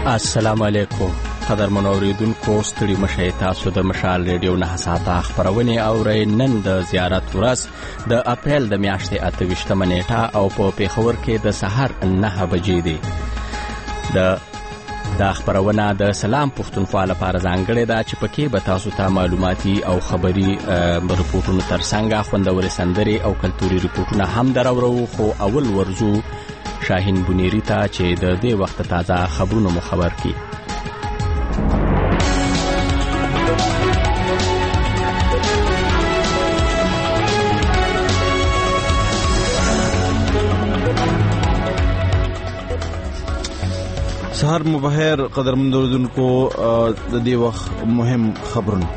السلام علیکم قدرمن اوریدونکو، ستړي مشئ، تاسو د مشال ریډیو 9 ساعته خبرونه اورئ. نن د زیارت ورځ د اپریل د میاشتې 28 نیټه او په پیښور کې د سحر 9 بجې دي. د خبرونه د سلام پښتونخوا لپاره ځانګړې ده چې پکې به تاسو ته معلوماتي او خبري رپورټونه ترڅنګ خوندورې سندرې او کلتوري رپورټونه هم درورو. خو اول ورزو شاهین بنيري ته چې د دې وخت تازه خبرونه مو خبر کی. سهار مبهر قدرمن اوریدونکو، د دې وخت مهم خبرونه.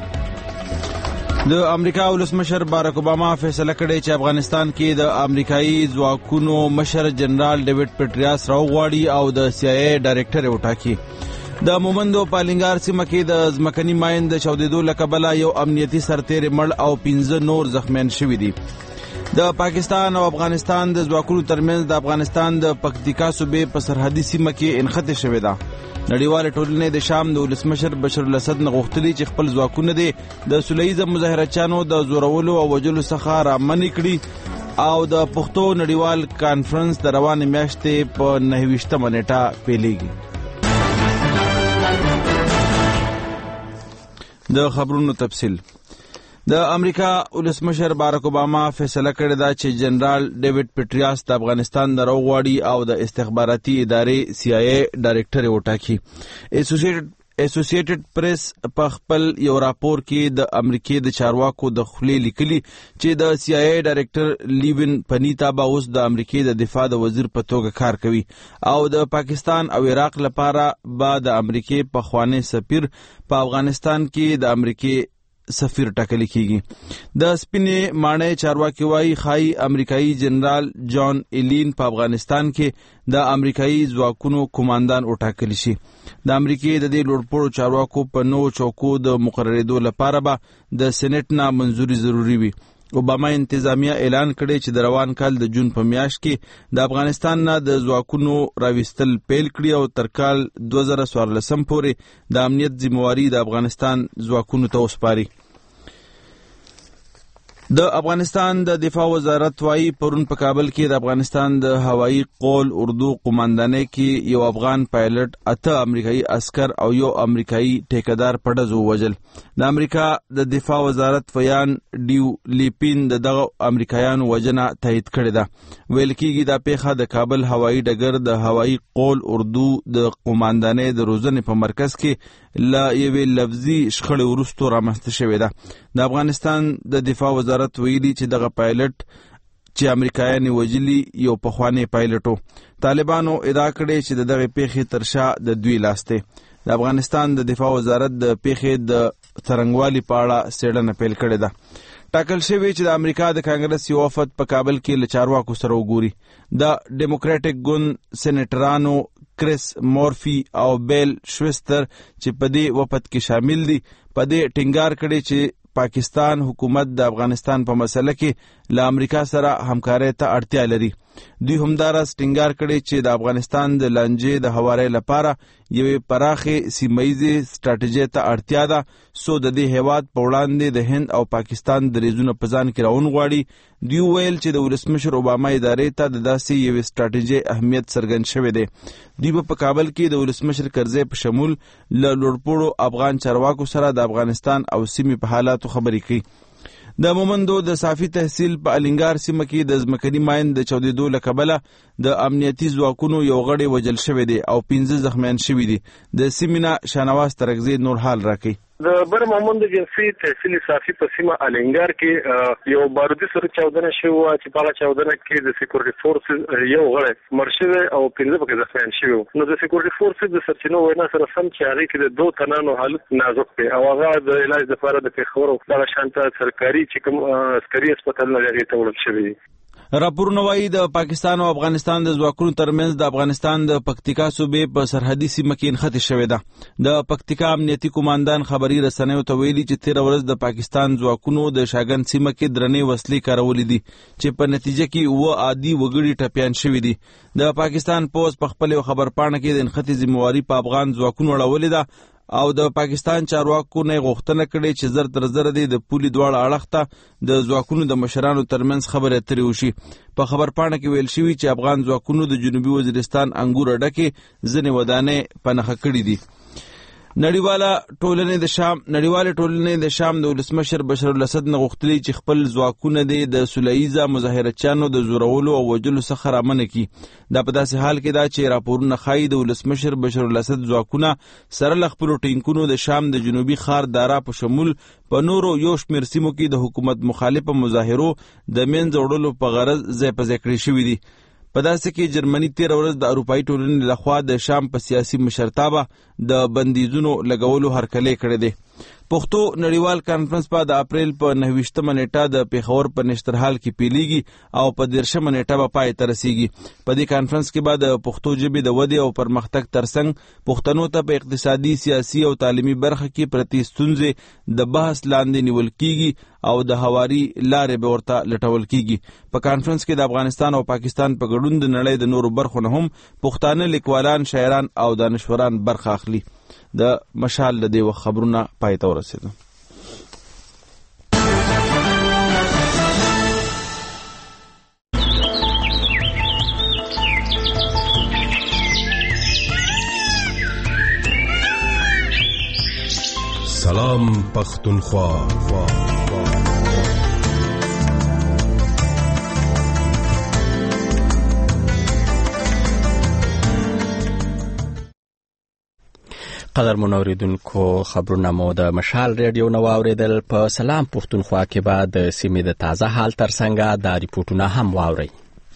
د امریکا ولسمشر باراک اوباما فیصله کړې چې افغانستان کې د امریکایي ځواکونو مشر جنرال ډیوډ پیټریاس راوغواړي او د CIA ډایرکټر وټاکي. د مومندو پالنګار سیمه کې د ځمکني ماین د چاودېدو له کبله یو امنیتي سرتېری مړ او 15 نور زخمیان شوي دي. د پاکستان او افغانستان د ځواکونو ترمنځ د افغانستان د پکتیکا صوبې په سرحدي سیمه کې انخته شوې ده. نړیوال ټولنې د شام د ولسمشر بشر الاسد نه غوښتلي چې خپل ځواکونه د سولیزه مظاهرچیانو د زورولو او وژلو څخه رامنې کړي او د پښتو نړیوال کانفرنس د روانې میاشتې په 29 نیټه پیلېږي. د خبرونو تفصیل. د امریکا ولسمشر باراک اوباما فیصله کړې ده چې جنرال ډیوډ پیټریاس د افغانستان نه راوغواړي او د استخباراتي ادارې CIA ډایرکټر وټاکي. اسوسییټډ پریس په خپل یو راپور کې د امریکای د چارواکو د خولې لیکلي چې د CIA ډایرکټر لیون پنیتا به اوس د امریکای د دفاع د وزیر په توګه کار کوي او د پاکستان او عراق لپاره به د امریکای پخوانی سفیر په افغانستان کې د امریکای سفیر ټاکل کیږي. د سپینې ماڼۍ چارواکي وايي خای امریکایي جنرال جان ایلین په افغانستان کې د امریکایي ځواکونو کمانډان وټاکل شي. د امریکای د دې لوړپوړو چارواکو په نو چوکو د مقرریدو لپاره به د سېنات نه منځوري ضروری وي. اوباما انتظامیه اعلان کړی چې د روان کال د جون په میاشت کې د افغانستان نه د ځواکونو راوستل پیل کړي او تر کال 2014 پورې د امنیت ذمہواری د افغانستان ځواکونو ته وسپاري. د افغانستان د دفاع وزارت وايي پرون په کابل کې د افغانستان د هوایي قول اردو قوماندانۍ کې یو افغان پایلټ 8 امریکایي عسكر او یو امریکایي ټیکدار په ډزو وژل. د امریکا د دفاع وزارت ویان ډیو لیپین دغه امریکایانو وژنه تایید کړې ده. ویل کېږي دا پیښه د کابل هوایي ډګر د هوایي قول اردو د قوماندانۍ د روزنې په مرکز کې لا یوې لفظي شخړې وروسته رامنځته شوې ده. د افغانستان د دفاع وزارت ویلي چې دغه پایلټ چې امریکایان وژلي یو پخوانی پایلټ و. طالبانو ادعا کړې چې دغه پیښې تر شا د دوی لاس دی. د افغانستان د دفاع وزارت د پیښې د څرنګوالي په اړه څېړنه پیل کړې ده. ټاکل شوی چې د امریکا د کانګرس یو وفد په کابل کې له چارواکو سره وګوري. د ډیموکراټک ګوند سېنیټرانو کریس مورفي او بیل شوستر چې په دې وفد کې شامل دي په دې ټینګار کړي چې پاکستان حکومت د افغانستان په مسله کې له امریکا سره همکارۍ ته اړتیا لري. دوی همداراز ټینګار کړي چې د افغانستان د لانجې د هوارۍ لپاره یوې پراخې سیمه‌یزې سټراټیژۍ ته اړتیا ده څو د دې هیواد په وړاندې د هند او پاکستان دریځونه په ځان کې راونغواړي. دوی ویل چې د ولسمشر اوباما ادارې ته د داسې یوې سټراټیژۍ اهمیت څرګند شوی دی. دوی په کابل کې د ولسمشر کرزي په شمول له لوړپوړو افغان چارواکو سره د افغانستان او سیمې په حالاتو خبرې کوي. د مومندو د صافي تحصیل په الینګار سیمه کې د ځمکني ماین د چاودېدو له کبله د امنیتي ځواکونو یو غړی وژل شوی دی او 15 زخمیان شوي دي. د سیمې نه شاهنواز ترکزی نور حال راکوي. د بر مومند جنسي تحصیل صافي په سیمه الینګار کې یو بارودي سره چاودنه شوه چې په چاودنه کې د سکیورټي فورس یو غړی مړ شوی او 15 پکې زخمیان شوي. نو د سکیورټي فورس د سرچینو وینا سره سم چې هغه کې د 2 تنانو حالت نازک دی او هغه د علاج لپاره د پیښور او د شانته سرکاري چې کوم عسکري هسپتال نه لري ته وړل شوی. راپورونه وايي د پاکستان او افغانستان د ځواکونو ترمنځ د افغانستان د پکتیکا صوبې په سرحدي سیمه کې نښتې شوې ده. د پکتیکا امنیتي قوماندان خبري رسنیو ته ویلي چې تېره ورځ د پاکستان ځواکونو د شاګن سیمه کې درنې وسلې کارولې دي چې په نتیجه کې عادي وګړي ټپیان شوي دي. د پاکستان پوز په خپل خبرپاڼه کې د نښتې ذمہواري په افغان ځواکونو اړولې ده او د پاکستان چارواکو نه غوښتنه کړې چې زر تر زر د پولي دواړه اړخ ته د ځواکونو د مشرانو ترمنځ خبرې اترې وشي. په خبرپاڼه کې ویل شوي چې افغان ځواکونو د جنوبي وزیرستان انګور اډه کې ځینې ودانۍ په نښه کړې دي. نړیواله ټولنې د شام د ولسمشر بشار الاسد نه غوښتلي چې خپل ځواکونه د سوله مظاهرچیانو د زورولو او وژلو څخه رامنع کړي. دا په داسې حال کې ده چې راپورونه ښایي د ولسمشر بشار الاسد ځواکونه سره له خپلو ټینکونو د شام د جنوبي ښار دارا په شمول په نورو یو شمېر سیمو کې د حکومت مخالفه مظاهرو د منځه وړلو په غرض ځای په ځای کړي شوي دي. په داسې کې جرمني تېره ورځ د اروپایي ټولنې لخوا د شام په سیاسي مشرتابه د بندیزونو لګولو هرکلی کړی دی. پښتو نړیوال کانفرنس په د اپریل په 29مه نیټه د پیښور په نشترحال کې پیلیږي او په 30مه نیټه به پای ته رسیږي. په دې کانفرنس کې به د پښتو ژبې د ودې او پرمختګ ترڅنګ پښتنو ته په اقتصادي، سیاسي او تعلیمي برخه کې پرتې ستونزې د بحث لاندې نیول کیږي او د هواري لارې به ورته لټول کیږي. په کانفرنس کې د افغانستان او پاکستان په ګډون د نړۍ د نورو برخو نه هم پښتانه لیکوالان، شاعران او دانشوران برخه اخلي. د مشال د دې خبرونه پای ته ورسېدو. سلام پختونخوا. قدر منوریدونکو خبرونه مو د مشال ریډیو نو اوریدل. په سلام پښتونخوا کې به د سیمې د تازه حال ترڅنګ د ریپورتونه هم واورئ.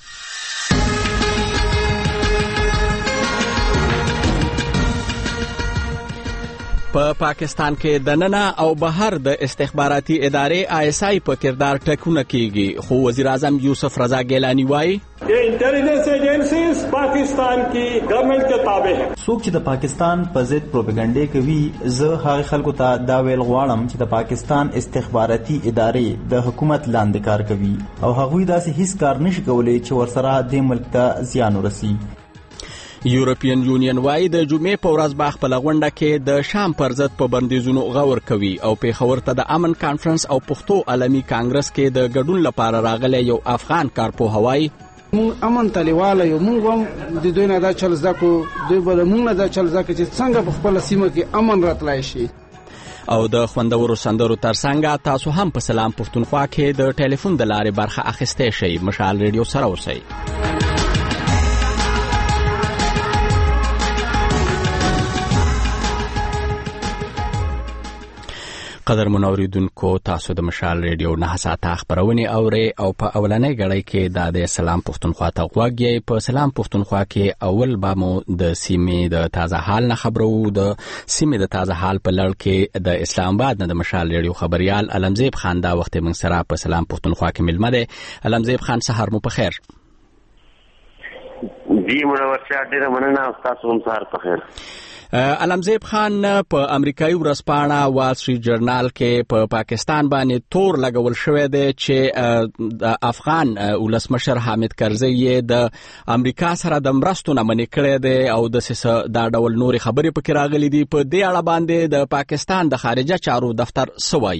په پاکستان کې د ننه او بهر د استخباراتي ادارې ISI په کردار ټکونه کیږي، خو وزیر اعظم یوسف رضا ګیلانی وایي یہ انٹیلیجنس ایجنسیز پاکستان کی گورنمنٹ کے تابع ہیں. څوک چې د پاکستان په ضد پروپاګاندا کوي، زه هغه خلکو ته دا ویل غواړم چې د پاکستان استخباراتي ادارې د حکومت لاندې کار کوي او هغوی داسې هیڅ کار نشي کولی چې ورسره د ملک ته زیان ورسي. یورپین یونین وايي د جمعې په ورځ به خپل غونډه کې د شام پر ضد په بندیزونو غور کوي او پیښور ته د امن کانفرنس او پښتو عالمي کانګرس کې د ګډون لپاره راغلی یو افغان کارپوه وایي مونږ امن تلیواله یو، مونږ هم د دوی نه دا چل زده کو، دوی به مونږ نه دا چل زده چې څنګه په خپل سیمه کې امن راتلای شي. او د خوندورو سندرو ترڅنګ تاسو هم په سلام پښتونخوا کې د ټلیفون د لارې برخه اخیستی شئ. مشال ریډیو سره اوسئ. قدر منوریدونکو، تاسو د مشال ریډیو 9 ساعته خبرونه اورئ او په اولنۍ غړۍ کې د سلام پښتونخوا ته غوږ یې. په سلام پښتونخوا کې اول به مو د سیمې د تازه حال نه خبرو. د سیمې د تازه حال په لړ کې د اسلام آباد نه د مشال ریډیو خبريال علمزیب خان دا وخت موږ سره په سلام پښتونخوا کې ملمه دی. علمزیب خان، سحر مو په خیر. جی منور شه، ډیره مننه، تاسو هم سحر په خیر. علمزیب خان، په امریکایي ورځپاڼه وال سټریټ جرنال کې په پاکستان باندې تور لګول شوی دی چې د افغان ولسمشر حامد کرزي د امریکا سره د مرستو نه منع کړی دی او د دا ډول نورې خبرې پکې راغلي دي. په دې اړه باندې د پاکستان د خارجه چارو دفتر څه وایي؟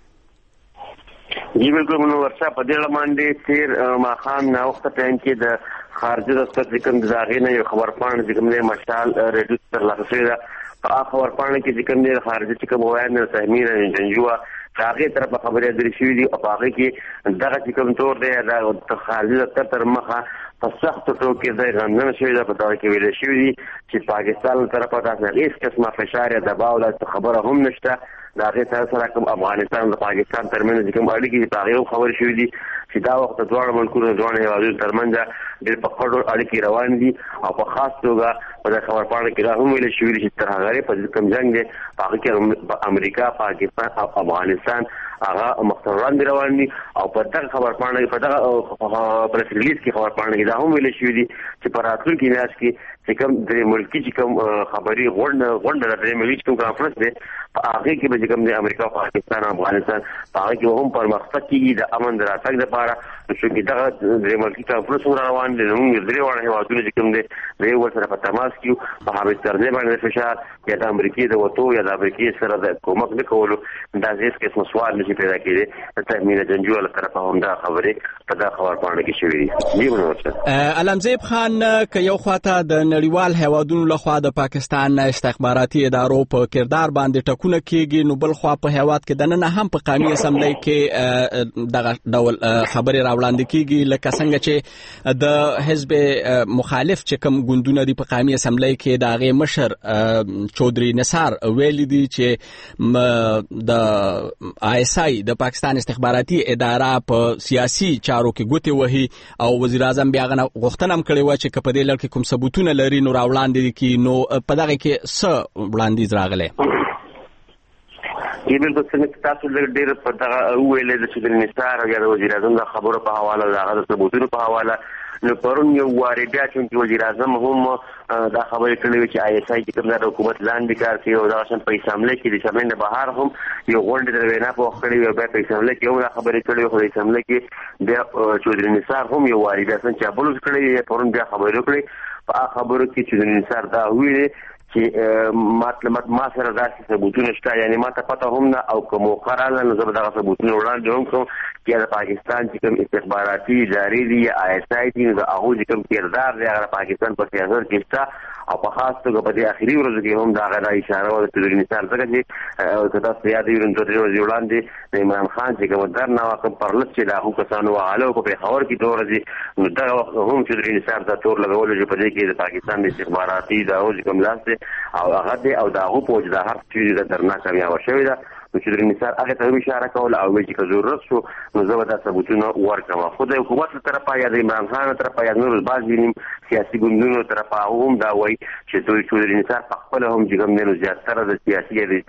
جی بالکل منور شه، په دې اړه باندې تیر ماښام ناوخته ټایم کې د خارجه دفتر چې کوم د هغې نه یو خبرپاڼه چې کوم دی مشال ریډیو ترلاسه شوې ده. په هغه خبرپاڼه کې چې کوم دی خارجه چې کوم وایي تحمیل جنجوه د هغې طرفه خبرې اترې شوي دي او په هغې کې دغه چې کوم تور دی د خارجه دفتر تر مخه په سختو ټوکو کې غندنه شوې ده. په دغه کې ویل شوي دي چې پاکستان له طرفه داسې هېڅ قسمه فشار یا دباو داسې خبره هم نشته. د هغې سره کوم افغانستان د پاکستان ترمنځ چې کوم اړیکې دي په هغې هم خبرې شوي دي چې دا وخت د دواړو ملکونو د دواړو هېوادونو ترمنځ ډېر په ښه ډول اړیکې روان دي او په خاص توګه په دې خبرپاڼه کې دا هم ویل شوي دي چې تر هغه په کوم جنګ دی په هغه کې امریکا، پاکستان او افغانستان هغه مختوران دی روان دي او په دغه خبرپاڼه په دغه پریس ریلیز کې خبرپاڼه کې دا هم ویل شوی دي چې په راتلونکي میاشت کې چې کوم د ملکی چې کوم خبري غونډه د ملي کوم کانفرنس دی په هغه کې به کوم د امریکا پاکستان او افغانستان په هغه کې هم پرمختګ کیږي د امن د راتګ لپاره چې دغه د ملکی کانفرنس روان دي موږ درې وړاندې هیوادونه چې کوم دي د ور سره په تماس کې په حامد کرزي باندې فشار یا د امریکای د وټو یا د امریکای سره د کومک وکولو دا هیڅ قسم سوال نشي پیدا کېږي ته مینه جنجو له طرفه هم دا خبره په دا خبرپاڼه کې شوې دي ورته علمزیب خان که یو خواته د نړیوال هیوادونو لخوا د پاکستان استخباراتي ادارو په کردار باندې ټکونه کېږي نو بل خوا په هیواد کې د نن هم په قومي اسمبلی کې دغه ډول خبرې راوړاندې کېږي لکه څنګه چې د حزب مخالف چې کوم ګوندونه دی په قومي اسمبلی کې د هغې مشر چودري نثار ویلي دي چې د ISI د پاکستان استخباراتي اداره په سیاسي چارو کې ګوتې وهي او وزیر اعظم بیا غنه غوښتنه هم کړې وه چې که په دې لړ کې کوم ثبوتونه لري نو راوړاندې کړي نو په دغه کې څه وړاندیز راغلی بالکل څنګه تاسو ډېر په دغه ویلې د چودري نثار یا د وزیر اعظم د خبرو په حواله د هغه ثبوتونو په حواله نو پرون یو واري بیا چې وزیر اعظم هم دا خبرې کړې چې ISI چې کوم د حکومت لاندې کار کوي او دا شان په اسمبلی کې د سمند بهر هم یو غونډه د وینا په وخت کې یو په اسمبلی کې یو خبرې کړې خو د اسمبلی کې بیا چودري نثار هم یو واري بیا څنګه بلوز کړې پرون بیا خبرې کړې په خبرو کې چودري نثار دا ویلي چې مطلب ما سره داسې ثبوتونه شته یعنی ما ته پته هم نه او کوم قراله نو زه دغه ثبوتونه وړاندې هم کوم چې د پاکستان چې کوم استخباراتي ادارې دي یا ISI دي د هغه چې کوم کردار دی هغه پاکستان په سیاست کې شته او په خاص توګه په دې اخیری ورځو کې هم دا غدا اشاره و د چودري نثار څخه چې کدا سیادي ورنځ وړاندې د عمران خان چې کوم درنه واکم پرلط چې دا هو کسانو حالو په خبر کې دور دي نو دا هم چودري نثار دا تور لګول چې په دې کې د پاکستان د استخباراتي ادارو کوم لاس او هغه دی او دا هو په وجه د هر چیز د درنه کامیاب شوی دا نو چودري نثار هغه ته اشاره کوله او چې ضرورت شو نو زه به دا ثبوتونه ورکوم خو د حکومت طرفه یا د عمران خان طرفه یا نور بعض سیاسي ګوندونو طرفه هم دا وایي چې دوی چودري نثار په خپل هم چې کوم نه زیاتره د سیاسي د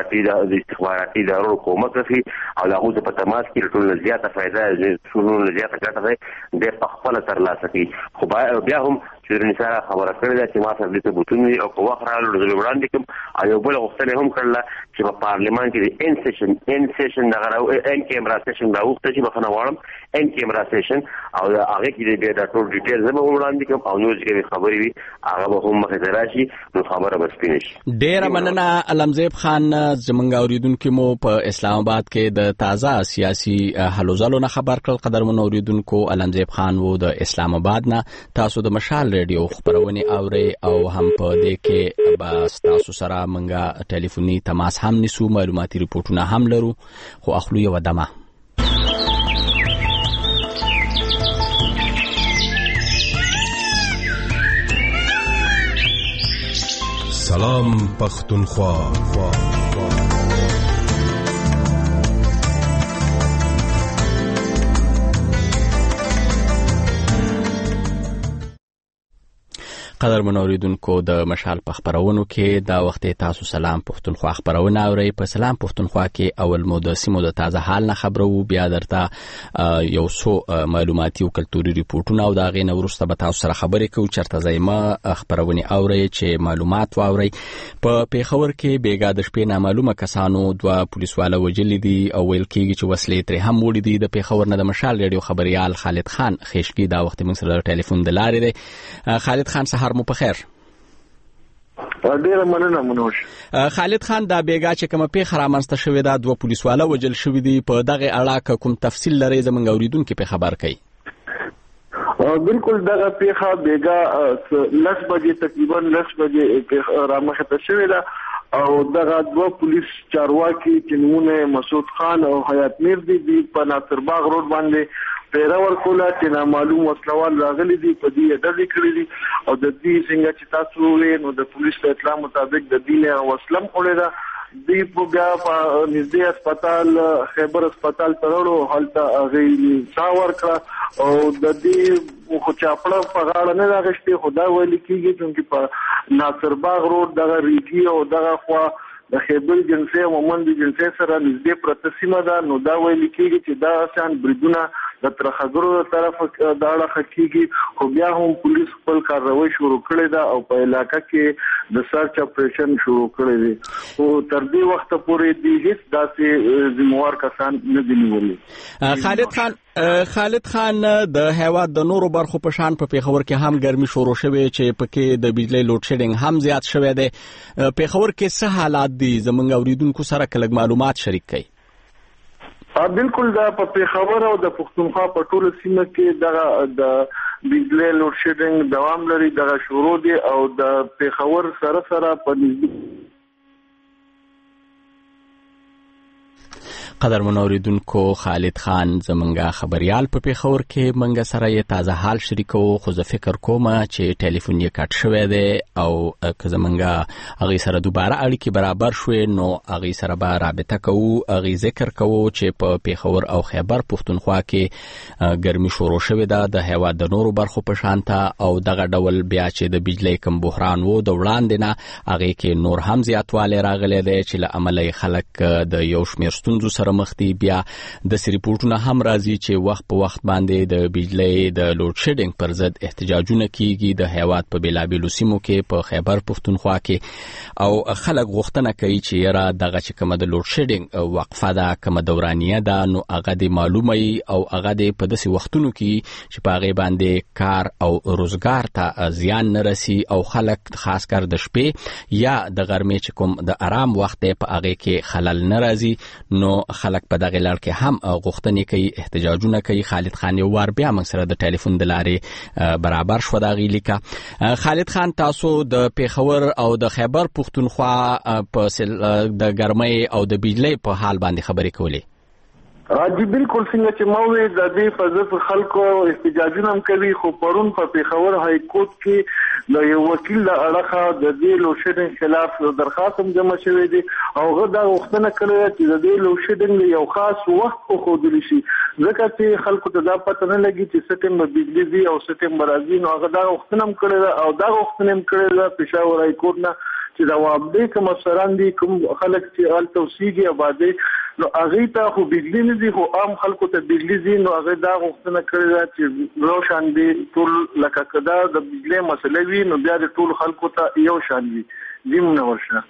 استخباراتي ادارو کومک کوي او هغه په تماس کې ټول زیاته فائدہ ټول زیاته ګټه ده په خپل ترلاسه کوي خو بیا هم چودري نثار خبره کړې ده چې ما سره د ثبوتونو او په وخت راغلو د وړاندې کوم او بل غوښتنه هم کړله چې په پارلمان کې ان سیشن دغه ان کیمرا سیشن دا وخت چې بخنه وړم ان کیمرا سیشن او هغه کې د ټول ډیټیلز هم وړاندې کوم او نو چې خبرې وي هغه به هم مخې راشي نو خبره بس پینش ډیر مننه علمزیب خان زمونږ اوریدونکو مو په اسلام آباد کې د تازه سیاسي هلو ځلو نه خبر کړل قدرمن اوریدونکو علمزیب خان وو د اسلام آباد نه تاسو د مشال ریډیو خبرونه اوري او هم په دې کې بس تاسو سره منګه ټلیفوني تماس هم نسو معلوماتي ریپورتونه هم لرو خو اخلو یو دمه سلام پختونخوا قدرمن اوریدونکو د مشال په خبرونو کې دا وخت تاسو سلام پښتونخوا خبرونه اورئ په سلام پښتونخوا کې اول مو د سیمو د تازه حال نه خبرو بیا درته یو څو معلوماتي او کلتوري ریپورتونه او دا غینه ورسته به تاسو سره خبرې کوو چرته زایمه خبرونه اورئ چې معلومات واورئ په پیښور کې بیګا د شپې نامعلومه کسانو دوه پولیسواله وجلي دي او ویل کېږي چې وسلې ترې هم وړي دي د پیښور نه د مشال ریډیو خبريال خالد خان خېشکی دا وخت موږ سره ټلیفون د لارې دی خالد خان سهار مو په خیر ډیره مننه منوش خالد خان دا بیګا چې کومه پیښه رامنځته شوې ده دوه پولیسواله وجل شوې دي په دغه اړه کوم تفصیل لري زموږ اوریدونکو په خبر کوي بالکل دغه پیښه بیګا 10 بجې تقریبا 10 بجې رامنځته شوې ده او دغه دوه پولیس چارواکي چې نمونه مسعود خان او حیات میر دي په ناصر باغ روډ باندې پیراور کوله چې نامعلوم وسلوال راغلي دي په دې ډلې کړې دي او د دې څنګه چې تاسو وې نو د پولیس په اطلاع مطابق د دې وسلم کولې ده دی په بیا په نږدې هسپتال خیبر هسپتال ترړو هلته غي څاور کړ او د دې خو چاپړه په غاړه نه راغشتي خدا ویل کیږي چې په ناصر باغ روډ دغه ریټي او دغه خوا د خیبر جنسي او مومند جنسي سره نږدې پرته سیمه ده. نو دا ویل کېږي چې دا آسان بریدونه د ترخګرو طرف دا اړه کېږي، خو بیا هم پولیس خپل کاروایی شروع کړې ده او په علاقه کې د سرچ اپریشن شروع کړی دی. او تر دې وخت پورې د هیڅ داسې ذمہوار کسان نه دي نیولي. خالد خان د هیواد د نورو برخو په شان په پیښور کې هم ګرمي شروع شوه چې پکې د بجلی لوډ شیډینګ هم زیات شوه دی. پیښور کې څه حالات دي؟ زمونږ اوریدونکو سره کلک معلومات شریک کړئ. بالکل دا په پیښور او د پښتونخوا په ټوله سیمه کې د بجلی لوډ شیډینګ دوام لري. دغه شروع دي او د پیښور سره په نږدې قدرمن اوریدونکو، خالد خان زمونږ خبريال په پیښور کې منګه سره یې تازه حال شریکو، خو زه فکر کوم چې ټلیفون یې کټ شوی دی او که زمونږ هغه سره دوباره اړیکې برابر شوي نو هغه سره به رابطه کوو. هغه ذکر کوو چې په پیښور او خیبر پښتونخوا کې ګرمي شروع شوې ده د هیواد د نورو برخو په شانته، او دغه ډول بیا چې د بجلی کم بحران وو د وړاندې نه هغه کې نور هم زیاتوالی راغلی دی چې له امله خلک د یو شمېر ستونزو سره مخ دي. بیا د ریپورتونو هم راځي چې وخت په وخت باندې د بجلی د لوډ شیډینګ پر ضد احتجاجونه کیږي د هیواد په بیلابیلو سیمو کې په خیبر پښتونخوا کې، او خلک غوښتنه کوي چې یاره دغه چې کومه د لوډ شیډینګ وقفه ده، کومه دورانیه ده، نو هغه د معلومه او هغه د په داسې وختونو کې چې په هغې باندې کار او روزګار ته زیان نه رسي او خلک خاص کر د شپې یا د غرمې چې کوم د آرام وخت دی په هغې کې خلل نه راځي. نو خلک په دغه لړ کې هم غوښتنې کوي، احتجاجونه کوي. خالد خان یو وار بیا موږ سره د ټلیفون د لارې برابر شو. دا غیلیکا خالد خان، تاسو د پیښور او د خیبر پښتونخوا په د ګرمۍ او د بجلی په حال باندې خبرې کولې؟ راځي بالکل څنګه چې موږ د دې فضل خلکو احتجاجونه هم کوي، خو پرون په پیښور های کورټ کې د یو وکیل له اړخه د دې لوډ شیډینګ خلاف درخواست هم جمع شوی دی او هغه دا غوښتنه کړې چې د دې لوډ شیډینګ یو خاص وخت وښودل شي، ځکه چې خلکو ته دا پته نه لګي چې څه ټیم به بجلی وي او څه ټیم به راځي. نو هغه دا غوښتنه هم کړې ده او دا غوښتنه هم کړې ده پیښور های کورټ نه چې دا وابدې کوم افسران دي، کوم خلک چې هلته اوسېږي آبادۍ، نو هغې ته خو بجلی نه دي خو عام خلکو ته بجلی دي. نو هغې دا غوښتنه کړې ده چې یو شان دي ټول، لکه که دا د بجلی مسله وي نو بیا د ټولو خلکو ته یو شان وي. زمونه ورشه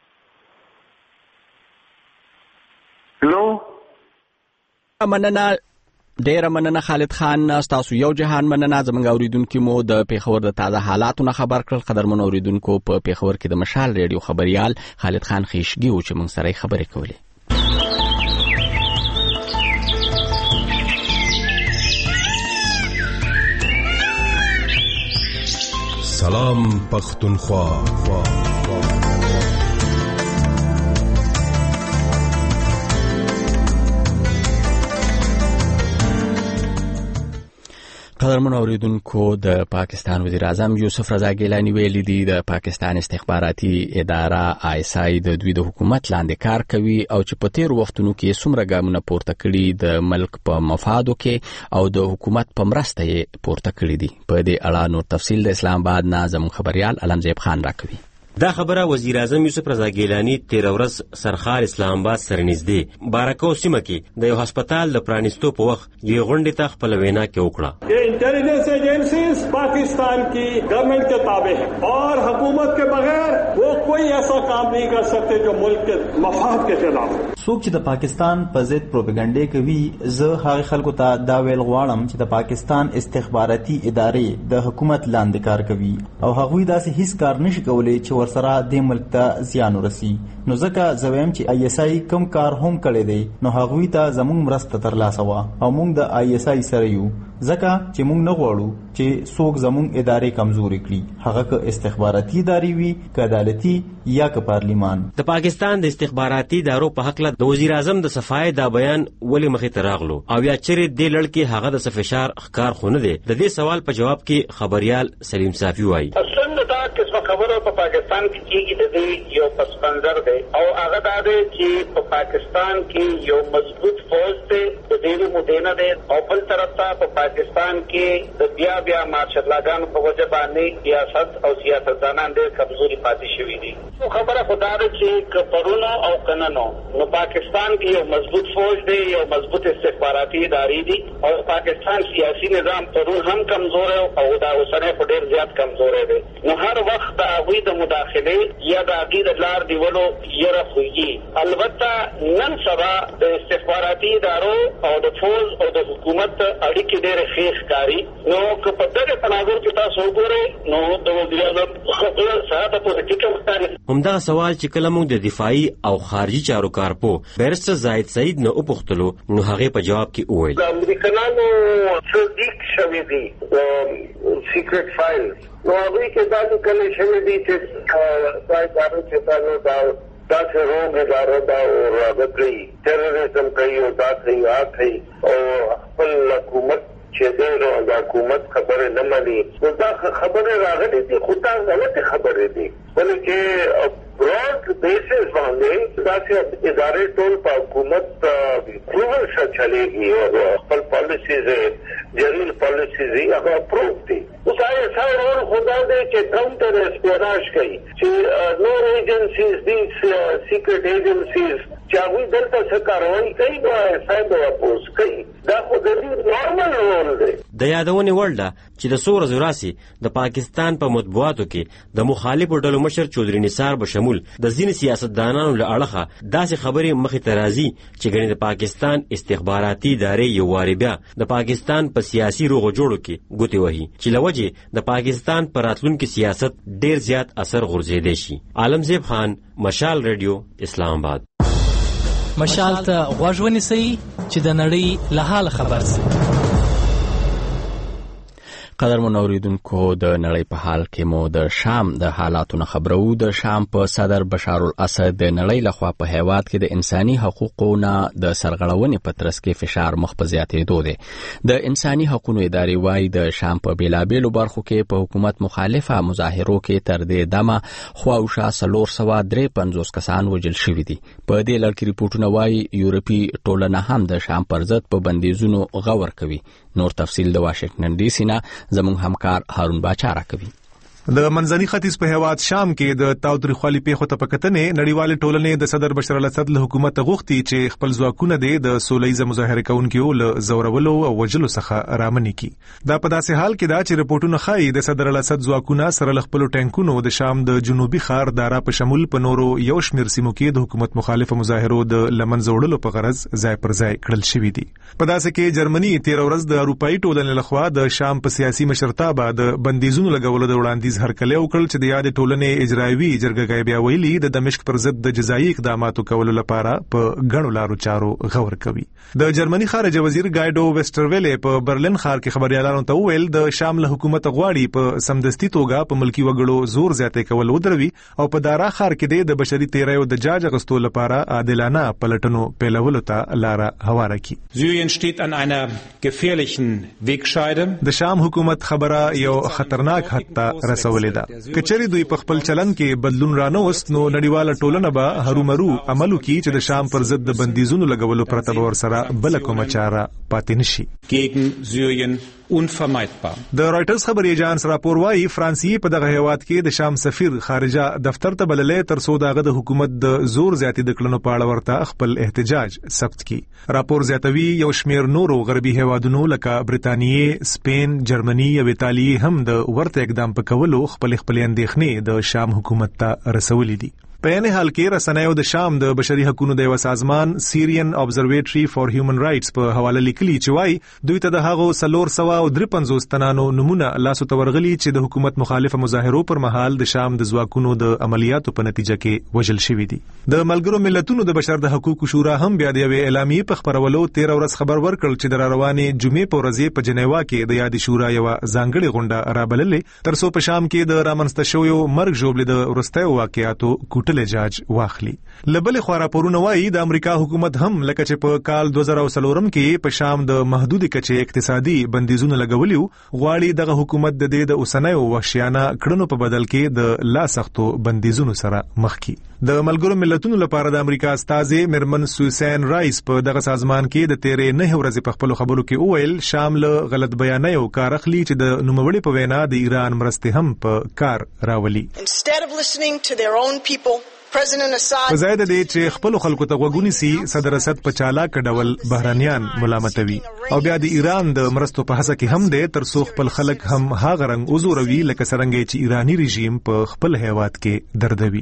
هلو مننه، ډیره مننه خالد خان. تاسو یو جهان مننه. زموږ اوریدونکو مو د پیښور د تازه حالاتو نه خبر کړل. قدرمن اوریدونکو، په پیښور کې د مشال ریډیو خبريال خالد خان خیشګي و چې موږ سره خبرې کولې. سلام پختونخوا. قدرمن اوریدونکو، د پاکستان وزیر اعظم یوسف رضا ګیلانی ویلي دی د پاکستان استخباراتي اداره ISI د دوی د حکومت لاندې کار کوي او چې په تیر وختونو کې څومره ګامونه پورته کړي د ملک په مفادو کې او د حکومت په مرسته یې پورته کړي دي. په دې اړه نور تفصیل د اسلام آباد نه زموږ خبريال علمزیب خان راکوي. دا خبره وزیر اعظم یوسف رضا ګیلانی تیر ورځ سرخار اسلام آباد سره نږدې بارکو سیمه کې د یو هسپتال د پرانیستو په وخت یو غونډې ته خپل وینا کې وکړه. یہ انٹیلیجنس ایجنسیز پاکستان کی گورنمنٹ کے تابع ہیں اور حکومت کے بغیر وہ کوئی ایسا کام نہیں کر سکتے جو ملک کے مفاد کے خلاف ہو. څوک چې د پاکستان په ضد پروپاګاندا کوي، زه هغه خلکو ته دا ویل غواړم چې د پاکستان استخباراتي ادارې د حکومت لاندې کار کوي او هغوی داسې هیڅ کار نشي کولی چې ورسره د ملک ته زیان ورسي. نو ځکه زه وایم چې ISI کوم کار هم کړی دی نو هغوی ته زموږ مرسته ترلاسه وه او موږ د ISI سره یو، ځکه چې موږ نه غواړو چې څوک زموږ ادارې کمزوري کړي، هغه که استخباراتي ادارې وي، که عدالتي یا که پارلیمان. د پاکستان د استخباراتي ادارو په حق د وزیر اعظم د صفای دا بیان ولې مخې ته راغلو او یا چیرې دې لړ کې هغه د فشار ښکار خو نه دی؟ د دې سوال په جواب کې خبريال سلیم صافي وایي څنګه دا قسمه خبره په پاکستان کې کېږي د دې یو پس منظر دی او هغه دا دی چې په پاکستان کې یو مضبوط فوج دی د ډېرې مودې نه دی او بل طرف ته په پاکستان کې د بیا ماشاءاللهګانو په وجه باندې سیاست او سیاستدانان ډېر کمزوري پاتې شوي دي. خبره خو دا ده چې که پرونو او که ننو نو پاکستان کې یو مضبوط فوج دی، یو مضبوط استخباراتي ادارې دي او پاکستان سیاسي نظام پرون هم کمزور او دا اوسنی خو ډېر زیات کمزوری دی. نو هر وخت د هغوی د مداخلې یا د هغوی د لار نیولو یره خوږي. البته نن سبا د استخباراتي ادارو او د فوج او د حکومت اړیکې ډېرې ښې ښکاري. نو که په دغه تناظر کې تاسو وګورئ نو د وزیر اعظم خبره ساده پولیټیکل ښکاري. همدغه سوال چې کله موږ د دفاعي او خارجي چارو کارپو بیرسټر زاهد سعید نه وپوښتلو نو هغې په جواب کې وویل د امریکایانو څه لیک شوي دي سیکرټ فایلز نو هغوی کې دا لیکلی شوي دي چې دا ادارو چې دا داسې روغ ادارو دا هغه کوي ټیرریزم کوي او دا کوي هغه کوي او خپل حکومت چې دی نو د حکومت خبرې نه مني نو دا خبرې راغلي دي خو دا غلطې خبرې دي بلکې براډ بیسس باندې داسې ادارې ټول په حکومت اپروول سره چلېږي او خپل پالیسیز جنرل پالیسیز هغه اپروو دي. اوس آی رول خو دا دی چې کاونټر اسپیوناژ کوي چې نور ایجنسیز دي سیکرټ ایجنسیز چې هغوی دلته څه کاروایي کوي نو ایسای به اپوز کوي. دا خو د دې نارمل رول دی. د یادونې وړ ده چې د څو ورځو راسي د پاکستان په مطبوعاتو کې د مخالفو ډلو مشر چودري نثار بشمول د ځینې سیاستدانانو له اړخه داسې خبرې مخې ته راځي چې ګڼې د پاکستان استخباراتي ادارې یو وارې بیا د پاکستان په سیاسي روغو جوړو کې ګوتې وهي چې له وجې د پاکستان په راتلونکي سیاست ډېر زیات اثر غورځېدی شي. عالمزیب خان، مشال ریډیو، اسلام آباد. مشال ته غوږ ونیسئ چې د نړۍ له حاله خبر شئ. قدرمن اوریدونکو د نړۍ په حال کې مو د شام د حالاتو نه خبرو. د شام په صدر بشار الاسد د نړۍ لخوا په هیواد کې د انساني حقوقو نه د سرغړونې په ترڅ کې فشار مخ په زیاتېدو دی. د انساني حقوقو ادارې وايي د شام په بیلابیلو برخو کې په حکومت مخالفه مظاهرو کې تر دې دمه خواوشا 453 کسان وژل شوي دي. په دې لړ کې ریپورټونه وايي یورپي ټولنه هم د شام پر ضد په بندیزونو غور کوي. نور تفصیل د واشنگټن ډي سي نه زموږ همکار هارون باچا راکوي. د منځني ختیځ په هیواد شام کې د تاوتریخوالي پیښو ته په کتنې نړیوالې ټولنې د صدر بشار الاسد له حکومت غوښتي چې خپل ځواکونه د سولهییزه مظاهره کوونکو له زورولو او وژلو څخه رامنې کړي. دا په داسې حال کې دا چې رپورټونه ښایي د صدر الاسد ځواکونه سره له خپلو ټانکونو د شام د جنوبي ښار دارا په شمول په نورو یو شمېر سیمو کې د حکومت مخالفه مظاهرو د له منځه وړلو په غرض ځای پر ځای کړل شوي دي. په داسې کې جرمني 13 ورځ د اروپایي ټولنې لخوا د شام په سیاسي مشرتابه د بندیزونو لګولو د وړاندیز هرکلی وکړل چې د یادې ټولنې اجرایوي جرګه بیا ویلي د دمشق پر ضد د جزایي اقداماتو کولو لپاره په غنو لارو چارو غور کوي. د جرمني خارجه وزیر ګایډو ویسټرویلې په برلین ښار کې خبريالانو ته وویل د شام له حکومت غواړي په سمدستي توګه په ملکی وګړو زور زیاتې کول ودروي او په دارا ښار کې د بشري تیریو د جاج غستو لپاره عادلانه پلټنو پیلولو ته لار هواره کړي. سورien steht an einer gefährlichen Wegscheide. د شام حکومت خبره یو خطرناک حد ته رسولې ده. کچری دوی په خپل چلن کې بدلون رانوست نو نړیواله ټولنه به هرومرو عملو کوي چې د شام پر ضد د بندیزونو لګولو پرته به ورسره بل کومه چاره پاتې نشي. Gegen Syrien unvermeidbar. د رايټرز خبري اژانس راپور وايي فرانسې په دغه هیواد کې د شام سفیر خارجه دفتر ته بللې تر څو دغه د حکومت د زور زیاتې د کړنو په اړه ورته خپل احتجاج ثبت کړي. راپور زیاتوي یو شمېر نورو غربي هیوادونو لکه برتانیې، سپین، جرمني او ایتالیا هم د ورته اقدام په کولو خپل اندېښنې د شام حکومت ته رسولې دي. په یعنی حال کې رسنیو د شام د بشري حقوقو د یو سازمان سیرین ابزرویټري فار هیومن رائټس په حواله لیکلي چې وايي دوی ته د هغو 453 تنانو نمونه لاسو ته ورغلي چې د حکومت مخالفه مظاهرو پر مهال د شام د ځواکونو د عملیاتو په نتیجه کې وژل شوي دي. د ملګرو ملتونو د بشر د حقوقو شورا هم بیا د یوې اعلامیې په خبرولو 13 ورځ خبر ورکړ چې د روانې جمعې په ورځ په جنیوا کې د یاد شورا یو ځانګړې غونډه رابللې تر څو په شام کې د رامنځته شویو مرګ ژوبلې د ورستیو واقعاتو هوټل جاج واخلي. لبل خو راپورونه وایي د امریکا حکومت هم لکه چې په کال 2004 کې په شام د محدود کچې اقتصادي بندیزونه لګولیو غواړي دغه حکومت د دې د اوسنیو وحشیانه کړنو په بدل کې د لا سختو بندیزونو سره مخ کی. د ملګرو ملتونو لپاره د امریکا استازي مرمن سوسین رایس په دغه سازمان کې د تیرې 9 ورځې په خپل خبرو کې وویل شام له غلط بیانیو کار اخلي چې د نوموړي په وینا د ایران مرستې هم په کار راولي. په ځای د دې چې خپل خلکو ته غوږونی سي صدر اسد په چالاک ډول بهرانيان ملامتوي او بیا د ایران د مرستو په هڅه کې هم د ترڅو خپل خلک هم هاغه رنګ وزوروي لکه څنګه چې ایرانی رژیم په خپل هیواد کې دردوي.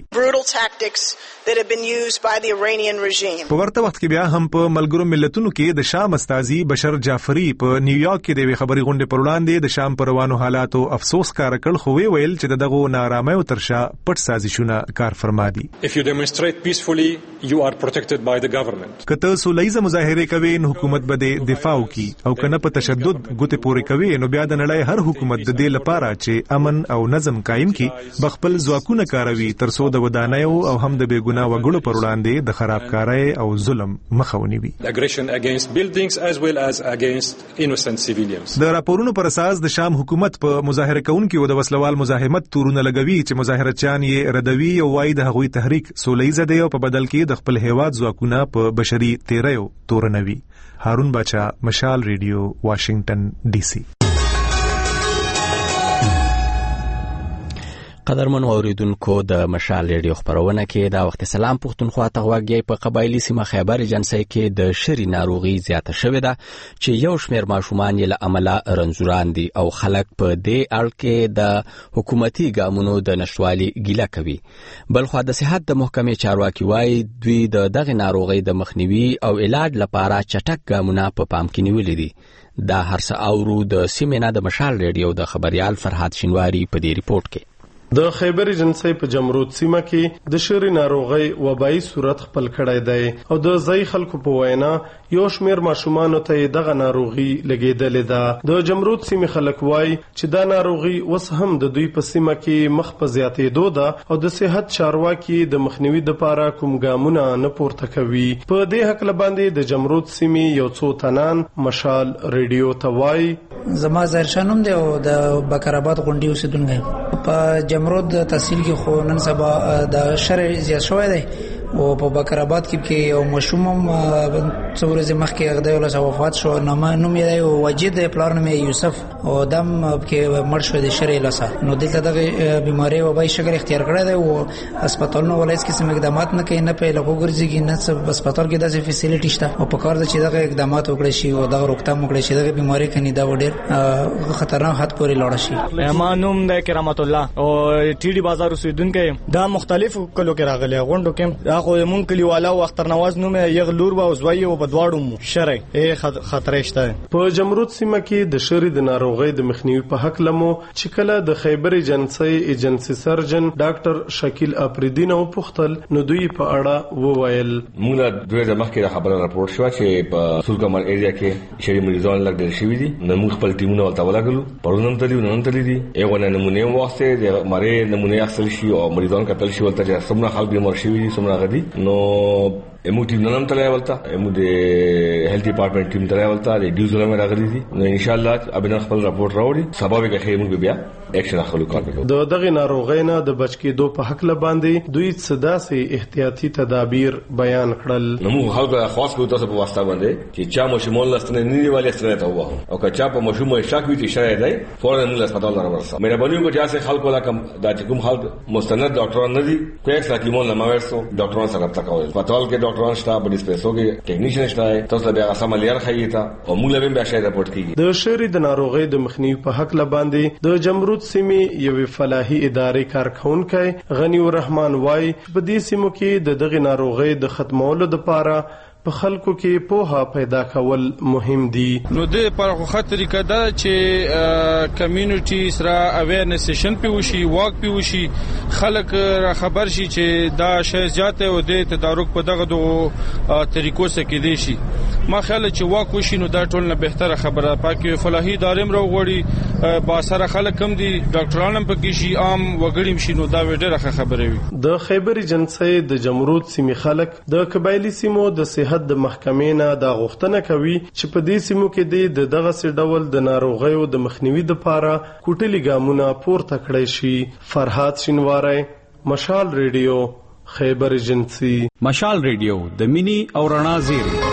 په ورته وخت کې بیا هم په ملګرو ملتونو کې د شام استازي بشر جعفری په نیویارک کې د خبري غونډې پر وړاندې د شام پر روانو حالاتو افسوس کار کړ خو ویل چې دغه نارامۍ او ترشا پټ سازشونه کار فرما دي. If you demonstrate peacefully, you are protected by the government. کته سولېزه مظاهره کوي نو حکومت به دفاع وکي او کنه په تشدد ګوتې پورې کوي نو بیا د نړۍ هر حکومت د دې لپاره چې امن او نظم قائم کی بخپل ځواکونه کاروي ترڅو د ودانیو او هم د بیګناه وګړو پر وړاندې د خرابکارۍ او ظلم مخاوني وي. Aggression against buildings as well as against innocent civilians. د راپورونو پر اساس د شام حکومت په مظاهره کوونکو او د وسلوال مزاحمت تورونه لګوي چې مظاهرچیان یې ردوي او وايي د هغوی تحریک سولېزه دی او په بدل کې د خپل هیواد ځواکونه په بشري تیریو تورنوي. هارون باچا، مشال ریډیو، واشنگټن ډي سي. قدرمن اوریدونکو د مشال ریډیو خبرونه کې دا وخت سلام پښتونخوا ته غواګي په قبایلی سیمه خیبر جنسي کې د شری ناروغي زیاته شوې ده چې یو شمېر ماشومان یې له عمله رنځوران دي او خلک په دې اړه کې د حکومتي ګامونو د نشوالي ګیله کوي. بلخو د صحت د محکمې چارواکي وایي دوی د دغه ناروغي د مخنیوي او علاج لپاره چټک ګامونه په پام کې نیولې دي. دا هرڅه اورو د سیمه د مشال ریډیو د خبريال فرحات شینواری په دې ریپورت کې. د خیبر جنسي په جمرود سیمه کې د شری ناروغي وبایي صورت خپل کړای دی او د ځای خلکو په وینا یو شمیر ماشومان ته دغه ناروغي لګیدلې ده. د جمرود سیمه خلک وای چې دا ناروغي وس هم د دوی په سیمه کې مخ په زیاتېدو ده او د صحت چارواکي د مخنیوي لپاره کوم ګامونه نه پورته کوي. په دې حق لباندې د جمرود سیمه یو څو تنان مشال ریډیو ته وای زما زرشانم دی او د بکرآباد غونډي اوسیدونکو په جمرود تحصیل کې خو نن سبا د شر زیات شوی دی او په بکرآباد کې یو مشوم څورز مخکې هغه د ولس وفات شو نوم یې دی وجید پلار نوم یې یوسف او دم کې مړ شو د شر لاسه نو دلته دغه بیماری وبای شګر اختیار کړی دی او هسپتالونو ولایت کې سم اقدامات نه کوي نه په لګو ګرځي نه هسپتال کې داسې فیسیلیټی شته او په کار د چې دغه اقدامات وکړي شي او دغه روکثام وکړي شي دغه بیماری کني دا وړ خطرناک حد پورې لاړ شي. ما نوم د کرامت الله او ټی ډي بازار اوسیدونکو دا مختلف کلو کې راغلي غونډو کې خو مونږ کلیواله او اختر نواز نوم یې لور او زوی او بدواړو شرع خطر شته. په جمرود سیمه کې د شری د ناروغي د مخنیوي په حق لمو چې کله د خیبر جنسي ایجنسی سرجن ډاکټر شکیل اپریدین او پختل نو دوی په اړه وویل موږ دوی د مخکې خبره راپورټ شو چې په سولکمر ایریا کې شری مریضان لګ ډېر شوي دي نو موږ خپل ټیمونه ولته ولګلو پرونم تللی دي یو نه نمونه واسطه د مری نمونه اخلي شي او مریضان کتل شي ولته چې څومره خلک بیمار شوي دي څومره غدي نو امو ټیم نن تلای ولتا امو د هیلث ډپارټمنټ ټیم تلای ولتا د ډیوزلم راغلي دي نو ان شاء الله ابنه خپل راپورټ راوړي سبب کې خیر موږ بیا اکشن اخلو کار د دغه ناروغۍ نه د بچ کېدو په حق لباندې دوی صداسي احتیاطي تدابیر بیان کړل. نو موږ خلک خاص کوو تاسو په واسطه باندې چې چا مشمول لستنه نه نیولې ستنه ته وو او که چا په مشمول شک وي چې شای دی فورا موږ هسپتال راوړل. مهرباني وکړئ چې خلکو لا کم د کوم خلک مستند ډاکټران نه دي کوی ساکیمون لماورسو ډاکټران سره رابطه کوي هسپتال کې ډاکټران شته په ډیسپیسو کې ټیکنیشن شته تاسو بیا سمالیار خایته او موږ به بیا شای راپورټ کیږي. د شری د ناروغۍ د مخنیوي په حق لباندې د جمرود سیمه یو فلاحي ادارې کارکونکي غنی الرحمن وای په دې سیمو کې د دغه ناروغۍ د ختمولو لپاره په خلکو کې پوهه پیدا کول مهم دي. نو د پر خو طریقه دا چې کمیونټي سره اویرنس سیشن په وشي واک په وشي خلک را خبر شي چې دا شی زیاته او د تدارک په دغه دوه طریقو سره کې دي شي. ما خیال چې واک وشي نو دا ټول نه بهتره خبره پاکي فلاحي دارم راوړي با سره خلک کم دي ډاکټرانو په کې شي عام وګړي شي نو دا ډېره خبره وي. د خیبر ایجنسی د جمرود سیمې خلک د قبایلی سیمو د صحت د محکمې نه د غوښتنه کوي چې په دې سیمو کې د دغه سي ډول د ناروغیو د مخنیوي لپاره کوټلي ګامونه پورته کړی شي. فرهاد شینواری، مشال ریډیو، خیبر ایجنسی. مشال ریډیو د مینی او رڼا زیری.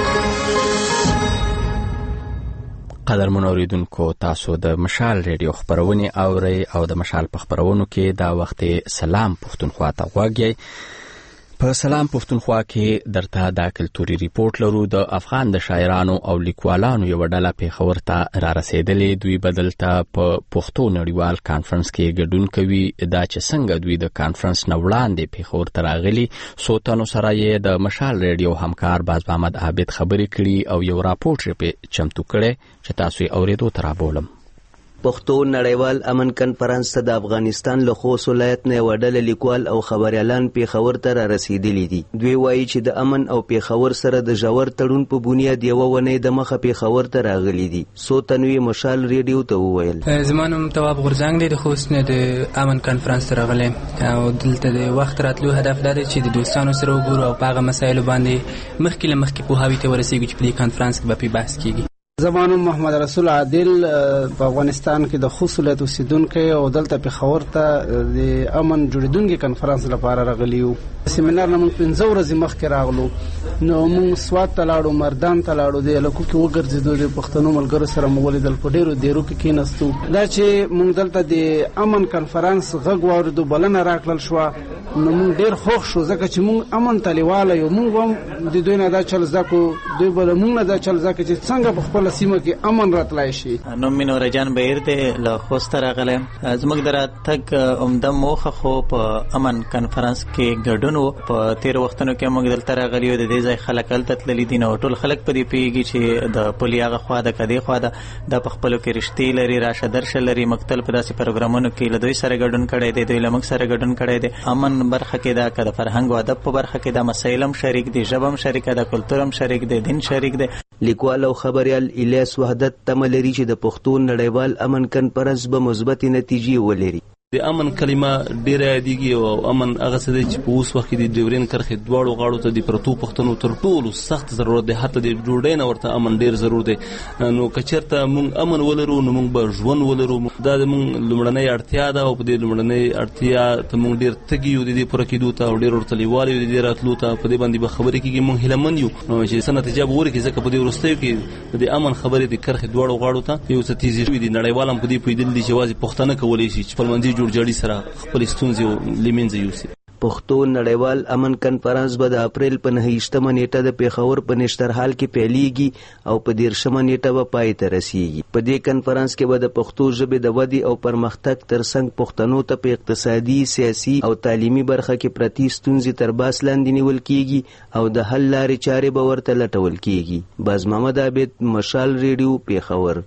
قدرمن اوریدونکو، تاسو د مشال ریډیو خبرونه اورئ او د مشال په خبرونو کې دا وخت سلام پښتونخوا ته غواړئ. په سلام پښتونخوا کې درته دا کلتوري ریپورت لرو. د افغان د شاعرانو او لیکوالانو یو ډله پیښور ته را رسیدلې. دوی بدلته په پښتو نړیوال کانفرنس کې ګډون کوي. دا چې څنګه دوی د کانفرنس نه وړاندې پیښور ته راغلي څو تنو سره یې د مشال ریډیو همکار باز محمد عابد خبرې کړي او یو راپورټ یې چمتو کړی چې تاسو یې اورېدو ته رابولم. پښتو نړیوال امن کنفرانس ته د افغانستان له خوست ولایت نه وډل لیکوال او خبريالان پیښور ته را رسیدلي دي. دوی وایي چې د امن او پیښور سره د ژور تړون په بنیاد یو ونې د مخه پیښور ته راغلي دي. سو تنوي مشال ریډیو ته وویل. زمانم تواب غورځنګ دی د خوست نه د امن کنفرانس ته راغلی او دلته د وخت راتلو هدف دا دی چې د دوستانو سره وګورو او په هغه مسایلو باندې مخکې پوهاوي ته ورسیږو چې په دې کنفرانس کې به بحث کیږي. زمانم محمد رسول عادل په افغانستان کې د خوست ولایت اوسیدونکی او دلته پیښور ته د امن جوړیدونکي کنفرانس لپاره راغلی یو. سیمینار نه موږ 15 ورځې مخکې راغلو. نو موږ سوات ته لاړو، مردان ته لاړو، د لکو کې وګرځېدو، د پښتنو ملګرو سره مو ولیدل، په ډېرو دیرو کې کېناستو. دا چې موږ دلته د امن کنفرانس غږ واورېدو، بلنه راکړل شوه، نو موږ ډېر خوښ شو ځکه چې موږ امن ته لیواله یو. موږ هم د دوی نه دا چل زده کړو، دوی به له موږ نه دا چل زده کړي چې څنګه په خپله سیمه کې امن راتلی شي. نوم مې نورجان بهیر دی، له خوست راغلی. زموږ د راتګ عمده موخه خو په امن کنفرانس کې ګډون و. په تېرو وختونو کې موږ دلته راغلي یو، د دې ځای خلک هلته تللي دي. نو ټول خلک په دې پوهېږي چې د پولي هغه خوا ده که دې خوا ده، دا په خپلو کې رشتې لري، راشه درشه لري. موږ تل په داسې پروګرامونو کې له دوی سره ګډون کړی دی، دوی له موږ سره ګډون کړی دی. امن برخه کې دا که د فرهنګ او ادب په برخه کې دا مسایل هم شریک دي، ژبه هم شریکه ده، کلتور هم شریک دی، دین شریک دی. لیکوال او خبريال الیاس وحدت تمه لري چې د پښتو نړیوال امن کنفرانس به مثبت نتیجې ولري. د امن کلمه ډیره یادېږي او امن هغه څه دی چې په اوس وخت کې د ډیورین کرښې دواړو غاړو ته د پرتو پښتنو تر ټولو سخت ضرورت دی. حتی د ډوډۍ نه ورته امن ډیر ضرور دی. نو که چېرته موږ امن ولرو نو موږ به ژوند ولرو. دا زموږ لومړنۍ اړتیا ده او په دې لومړنۍ اړتیا ته موږ ډېر تږي یو د دې پوره کېدو ته او ډېر ورته لیوال یو د دې راتلو ته. په دې باندې به خبرې کېږي، موږ هیله مند یو چې څه نتیجه به ورکړي، ځکه په دې وروستیو کې د امن خبرې د کرښې دواړو غاړو ته یو څه تیزې شوي دي. نړیوال هم په دې پوهېدلي دي چې یوازې پښتانه کولی شي چې خپلمنځي جوړجاړي سره خپل ستونزې لمنځه یوسي. پښتو نړیوال امن کنفرانس به د اپریل په 9مه نیټه د پیښور په نشترحال کې پیلېږي او په 13مه نیټه به پای ته رسیږي. په دې کنفرانس کې به د پښتو ژبې د ودې او پرمختګ ترڅنګ پښتنو ته په اقتصادي، سیاسي او تعلیمي برخه کې پرتې ستونزې تر باس لاندې نیول کېږي او د حل لارې چارې به ورته لټول کېږي. باز محمد عابد، مشال ریډیو، پیښور.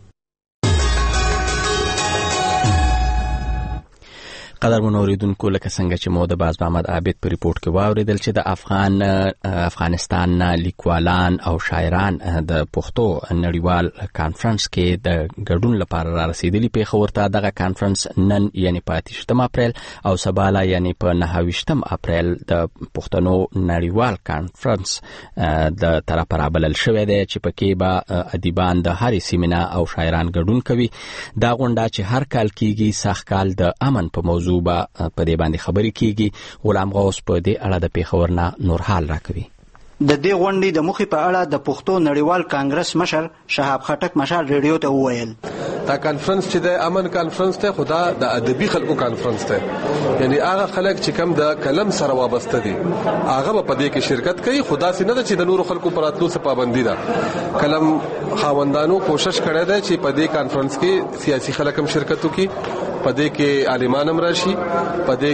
قدرمن اوریدونکو، لکه څنګه چې مو د باز محمد عابد په ریپورت کې واوریدل چې د افغانستان لیکوالان او شاعران د پښتو نړیوال کانفرنس کې د ګډون لپاره را رسیدلي پیښور ته. دغه کانفرنس نن یعنی په 28 اپریل او سباله یعنی په 29 اپریل د پښتنو نړیوال کانفرنس د طرفه رابلل شوی دی چې پکې به ادیبان د هرې سیمې نه او شاعران ګډون کوي. دا غونډه چې هر کال کیږي، سخت کال د امن په موضوع به په دې باندې خبرې کیږي. غلام غوث په دې اړه د پیښور نه نور حال راکوي. د دې غونډې د موخې په اړه د پښتو نړیوال کانګرس مشر شهاب خټک مشال ریډیو ته وویل. دا کانفرنس چې د امن کانفرنس ته خدا د ادبي خلکو کانفرنس ته، یعنی هغه خلک چې کم د کلم سره وابسته دي هغه په دې کې شرکت کوي. خدا سي نه چې د نورو خلکو پر اتلو څخه پابندي ده. کلم خاوندانو کوشش کړی دی چې په دې کانفرنس کې سیاسي خلک هم شرکت وکړي پدې کې عالمان هم راشي، پدې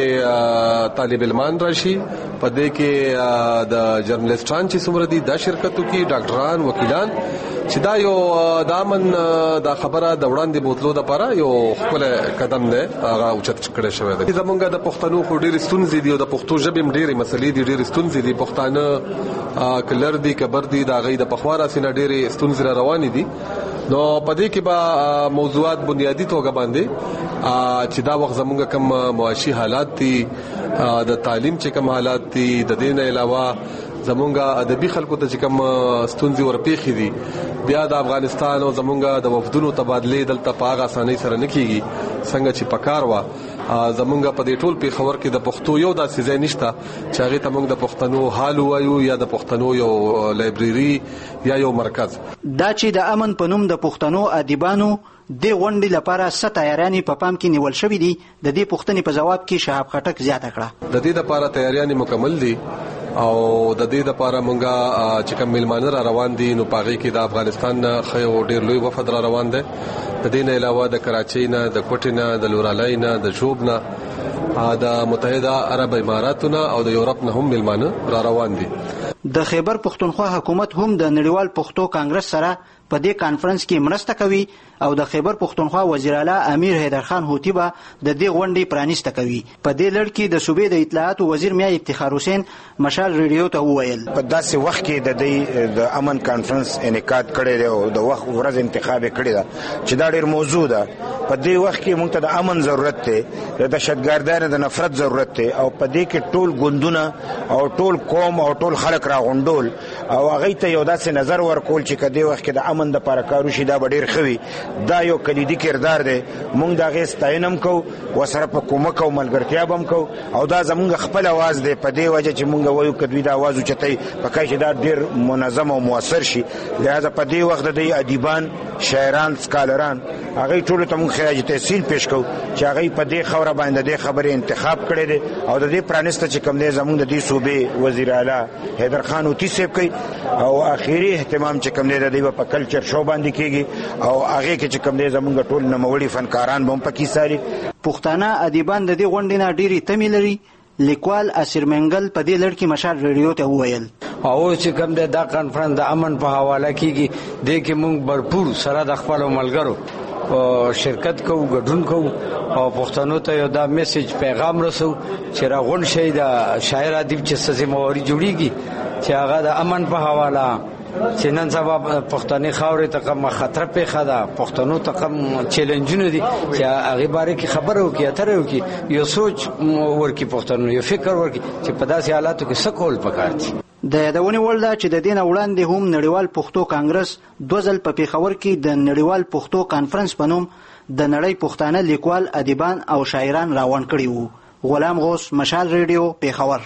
کې طالب علمان راشي، پدې کې د جرنالستان چې څومره دي دا شرکتو کې ډاکټران، وکیلان، چې دا یو دامن دا خبره د وړاندې بوتلو د لپاره یو خپل قدم دی هغه اوچت کړی شوی دی. زمونږ د پښتنو خو ډېر ستونزې دي او د پښتو ژبې ډېرې مسلې دي، ډېر ستونزې دي. پښتانه کلر دي کبر دي دا غي د پخواره سینه ډېرې ستونزې روانې دي. نو پدې کې به موضوعات بنیادی توګه باندې چې دا وخت زمونږ کم معاشي حالات دي، د تعلیم چې کم حالات دي، د دین علاوه زمونږ ادبي خلکو ته چې کم ستونزې ورپېخې دي، بیا د افغانستان او زمونږ د وفدونو تبادله دلته په هغه اسانۍ سره نه کیږي څنګه چې پکار و. زمونږ په دې ټول پیښور کې د پښتو یو داسې ځای نشته چې هغه ته موږ د پښتنو حال وایو یا د پښتنو یو لایبرری یا یو مرکز. دا چې د امن په نوم د پښتنو ادیبانو د غونډې لپاره ست تیاریانې په پام کې نیول شوې دي، د دې پوښتنې په جواب کې شهاب خټک زیاته کړه د دې لپاره تیاریانې مکمل دي او د دې لپاره مونږه چې کوم ملمانه را روان دي نو پاغي کې د افغانستان خو ډېر لوی وفد را روان دي. د دې نه علاوه د کراچۍ نه، د کوټې نه، د لورالای نه، د جوب نه، د متحده عرب اماراتو نه او د یورپ نه هم ملمانه را روان دي. د خیبر پښتونخوا حکومت هم د نړیوال پښتو کانګرس سره په دې کانفرنس کې مرسته کوي او د خیبر پښتونخوا وزیر اعلی امیر حیدرخان هوتی به د دې غونډې پرانیسته کوي. په دې لړ کې د صوبې د اطلاعات وزیر میا افتخار حسین مشال ریډیو ته وویل په داسې وخت کې د امن کانفرنس انعقاد کړی دی او د وخت ورځ انتخاب کړی دا چې دا ډېر موضوع ده. په دې وخت کې موږ ته د امن ضرورت دی، د دهشتګردانو د نفرت ضرورت دی او په دې کې ټول ګوندونه او ټول قوم او ټول خلک راغونډول او هغه ته یو داسې نظر ورکول چې کدی وخت کې د امن د لپاره کارو شي دا ډېر خوي. دا یو کلیدي کردار دی. موږ دا غي ستاینم کو وسره په کومک او ملګرتیا بم کو او دا زمونږ خپل आवाज دی. په دې وجه چې موږ وایو کدوې دا आवाज اوچتای پکای چې دا ډېر منظم او موثر شي. لہذا په دې وخت د ادیبان، شاعران، سکالران هغه ټول ته موږ خراج تحسین پیش کو چې هغه په دې خبره باندې د خبرې انتخاب کړي دي او د دې پرانسته چې کوم دی زمونږ د دې صوبې وزیر اعلی حیدرخان هوتی صاحب کوي او اخیری اهتمام چې کوم دی د دې په کلچر شو باندې کیږي او هغه کې چې کوم دی زمونږ ټول نوموړي فنکاران هم پکې ساري. پښتانه ادیبان د دې غونډې نه ډېری تمې لري. لیکوال اسیر منګل په دې لړ کې مشال ریډیو ته وویل او چې کوم دی دا کانفرنس د امن په حواله کیږي د کې موږ भरपूर سره د خپل ملګرو شرکت کوو، ګډون کوو او پښتنو ته یو دا میسج پیغام رسو چې راغون شي د شاعر ادیب چې سزمواري جوړیږي چې هغه د امن په حواله چې نن سبا پښتني خاورې ته کوم خطر پیښه ده، پښتنو ته کوم چیلنجونه دي چې هغه باره کې خبره وکړي، اتره وکړي، یو سوچ ورکړي پښتنو، یو فکر ورکړي چې په داسې حالاتو کې څه کول پکار دي. د یادونې وړ ده چې د دې نه وړاندې هم نړیوال پښتو کانګرس 2 ځل په پیښور کې د نړیوال پښتو کانفرنس په نوم د نړۍ پښتانه لیکوال، ادیبان او شاعران راوړاندې کړي وو. غلام غوث، مشال ریډیو، پیښور.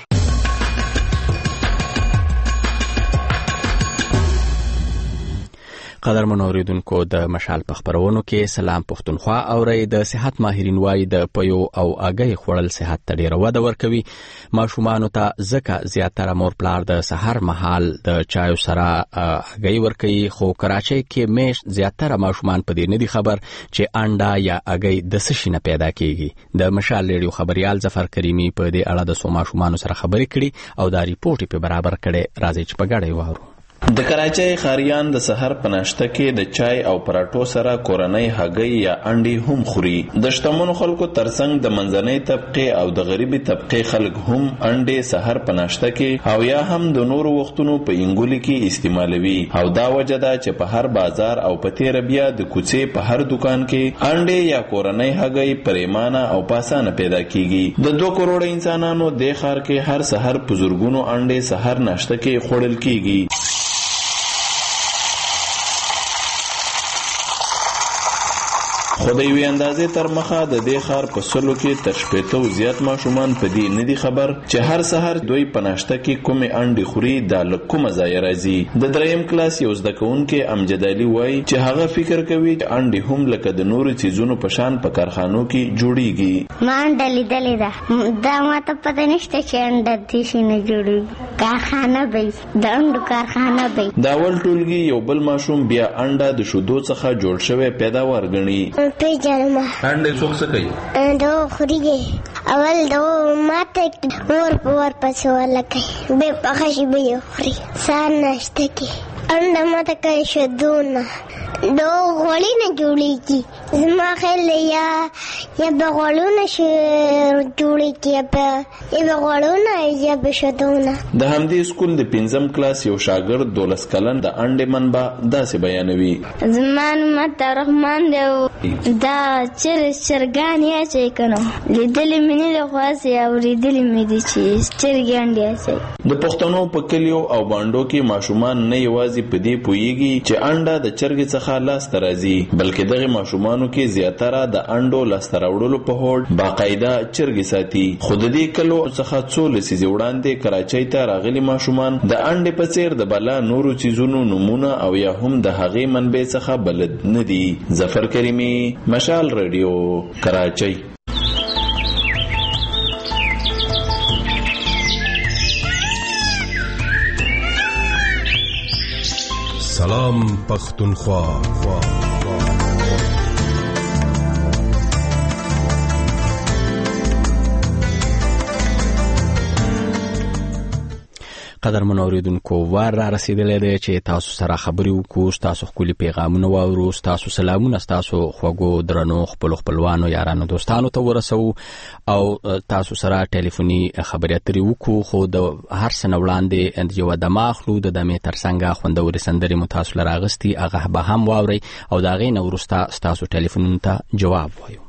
قدرمن اوریدونکو د مشال په خبرونو کې سلام پښتونخوا اوري. د صحت ماهرین وایي د پيو او اګي خوړل صحت ته ډیره وده ورکوي. ماشومان ته ځکه زیاتره مور پلار د سحر مهال د چایو سره اګي ورکوي، خو کراچۍ کې مېش زیاتره ماشومان په دې نه دي خبر چې انډا یا اګي د څه شي نه پیدا کیږي. د مشال ریډیو خبريال ظفر کریمی په دې اړه د سو ماشومان سره خبرې کړي او دا ریپورت په برابر کړي. راځي چې په ګډه وارو. د کراچۍ خاریان د سحر په ناشته کې د چای او پراټو سره کورنۍ هګۍ یا انډي هم خوري. د شتمنو خلکو ترڅنګ د منځنۍ طبقه او د غریبي طبقه خلک هم انډي سحر په ناشته کې او یا هم د نورو وختونو په انګولي کې استعمالوي او دا وجه ده چې په هر بازار او په تیر بیا د کوڅې په هر دکان کې انډي یا کورنۍ هګۍ پریمانه او پاسانه پیدا کیږي. د 2 کروڑ انسانانو د ښار کې هر سحر په زورګونو انډي سحر ناشته کې خوړل کیږي. خو د یوې اندازې تر مخه د دې ښار په سلو کې تر 80 زیات ماشومان په دې نه دي خبر چې هر سحر دوی په ناشته کې کومې انډي خوري دا له کومه ځایه راځي. د 3م کلاس یو زده کوونکی امجد علي وایي چې هغه فکر کوي چې انډي هم لکه د نورو چیزونو په شان په کارخانو کې جوړیږي. ما انډه لیدلې ده، دا ماته پته نشته چې انډه دې شي نه جوړیږي، کارخانه به د انډو کارخانه به. دا ول ټولګي یو بل ماشوم بیا انډه د شودو څخه جوړ شوی پیداوار ګڼي. پیژنم. انډې څوک څه کوي؟ دا خوري اول دا ماته ور پسې ولکه به پخشي به خوري سار ناشته کې انډه ماته کوي شدونه دو غوړي نه جوړیږي زما خیال یا به غوړونه جوړیږي یا به غوړونه یا به شدونه. د همدې سکول د 5م کلاس یو شاګرد 12 کلن د انډې منبع داسې بیانوي. زما نوم عبدالرحمن دی. دا چرګان یا چې کنه لیدلې مې نه لغواسي او لیدلې مې دي چې چرګان دي. د پښتنو په کلیو او باندو کې ماشومان نه یوازې په دې پوهیږي چې انډه د چرګ څخه لاس ته راځي، بلکې دغه ماشومانو کې زیاتره د انډو لاس ته راوړلو په هوډ باقاعده چرګ ساتي. خو د دې کلو څخه څو لسیزې وړاندې کراچۍ ته راغلي ماشومان د انډې په څیر د بلا نورو چیزونو نمونه او یا هم د هغې منبع څخه بلد نه دي. ظفر کریمي، مشال رادیو، کراچۍ. سلام پختونخوا. قدرمن اوریدونکو وار را رسیدلی دی چې تاسو سره خبرې وکړو، تاسو ښکلي پیغامونه واورو، تاسو سلامونه تاسو خوږو درنو خپلوانو یارانو دوستانو ته ورسوو او تاسو سره ټلیفوني خبرې اترې وکړو. خو د هر څه نه وړاندې یو دمه اخلو. د دمې ترڅنګ خوندورې سندرې مو تاسو له راغستي هغه به هم واورئ او د هغې نه وروسته ستاسو ټلیفونونو ته جواب وایو.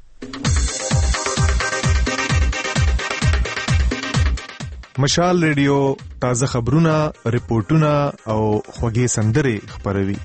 مشال ریډیو تازه خبرونه، ریپورتونه او خوږې سندرې خپروي.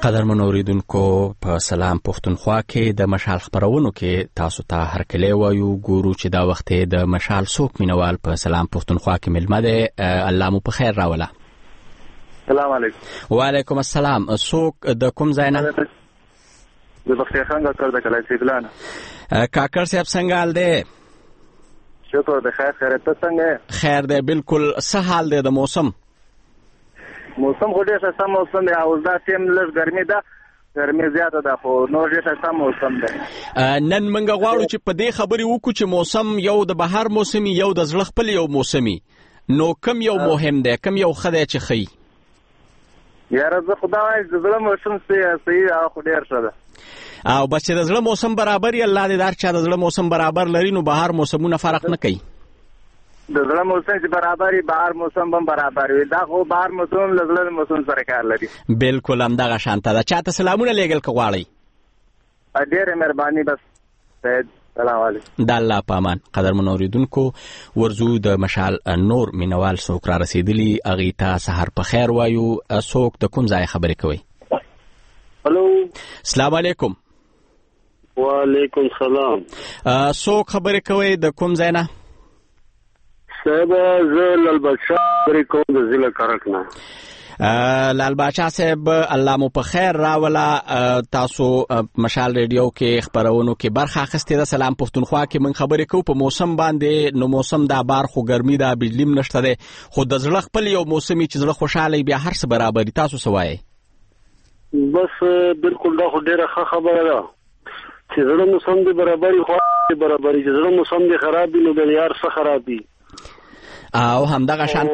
قدرمن اوریدونکو په سلام پښتونخوا کې د مشال خبرونو کې تاسو ته هرکلی وایو. ګورو چې دا وخت د مشال څوک مینوال په سلام پښتونخوا کې ملمه ده. الله مو په خیر راوله. السلام علیکم. وعلیکم السلام. څوک د کوم ځای نه؟ د بختیار خان کاکړ د کلای سیګلان. کاکړ صاحب څنګه حال دی؟ شکر د خیر خیرت. څنګه خیر دی بالکل. څه حال دی د موسم؟ موسم خو ډېر ښه موسم دی او دا ټیم لږ ګرمي ده، ګرمي زیاته ده خو نور ډېر ښه موسم دی. نن موږ غواړو چې په دې خبرې وکړو چې موسم یو د بهار موسمي یو د زړه خپل یو موسمي، نو کم یو مهم دی، کم یو ښه دی چې ښه وي؟ یاره زه خو دا وایم چې د زړه موسم صحیح هغه خو ډېر ښه ده او بس چې د زړه موسم برابر یې الله دې دار چا د زړه موسم برابر لري نو بهار موسمونه فرق نه کوي. د زړه موسم چې برابر وي بهار موسم هم برابر وي. دا خو بهار موسم له زړه موسم سره کار لري. بالکل همدغه شانته ده. چاته سلامونه لیږل که غواړئ؟ ډېره مهرباني. بس سلام علیکم. د الله په امان. قدرمن اوریدونکو ورزو د مشال نور مینوال څوک را رسېدلي هغې ته سهار په خیر وایو. څوک د کوم ځای خبرې کوئ؟ هلو السلام علیکم. وعلیکم السلام. څوک خبرې کوئ د کوم ځای نه؟ صاحب زه لال بادشاه خبرې کوم د ضلع کرک نه. لال بادشاه صاحب الله مو په خیر راوله. تاسو مشال ریډیو کې خبرونو کې برخه اخیستې ده. سلام پښتونخوا کې من خبرې کوو په موسم باندې. نو موسم دا بار خو ګرمي ده، بجلی هم نشته ده، خو د زړه خپل یو موسمي چې زړه خوشحاله بیا هر څه برابري. تاسو څه وایئ؟ بس بالکل دا خو ډېره ښه خبره ده چې زړه موسم دې برابري خو برابري، چې زړه موسم دې خراب وي نو د یار څه خراب وي. او همدغه شانته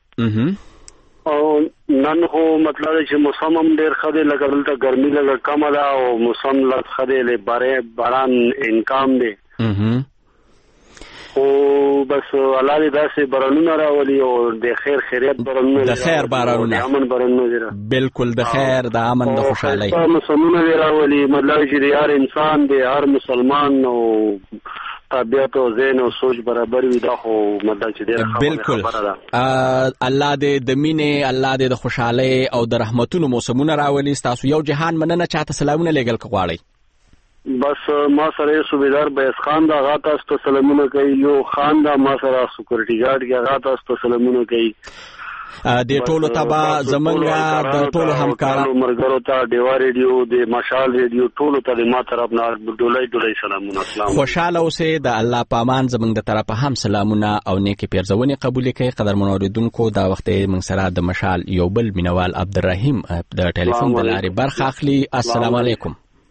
او نن خو مطلب چې موسم هم ډېر ښه دی، لکه دلته ګرمي لږه کمه ده او موسم لږ ښه دی، باران امکان دی. خو بس الله دې داسې بارانونه راولي او د خیر خیریت بارانونه، د خیر بارانونه، د امن بارانونه. بالکل د خیر، د امن، د خوشحالۍ موسمونه دې راولي. مطلب چې د هر انسان دی، هر مسلمان او طبیعت او ذهن او سوچ برابر وي. دا خو مطلب چې ډېره خبره ده. الله دې د مینې، الله دې د خوشحالۍ او د رحمتونو موسمونه راولي. ستاسو یو جهان مننه. چاته سلامونه لیږل که غواړئ؟ بس ما سره صوبیدار بیس خان دا هغه تاسو ته سلامونه کوي. یو خان دا ما سره سکیورټي ګارډ کې هغه تاسو ته سلامونه کوي. د ټولو تبا زمونږ د ټولو همکارانو مرګرو ته ډیوا ریډیو د مشال ریډیو ټولو ته د ما طرف نه ډولۍ سلامونه. السلام. خوشاله اوسئ. د الله په امان. زمونږ د طرفه هم سلامونه او نیکې پیرزونې قبول کړئ. قدرمن اوریدونکو دا وخت موږ سره د مشال یو بل مینوال عبدالرحیم د ټلیفون د لارې برخه اخلي. السلام علیکم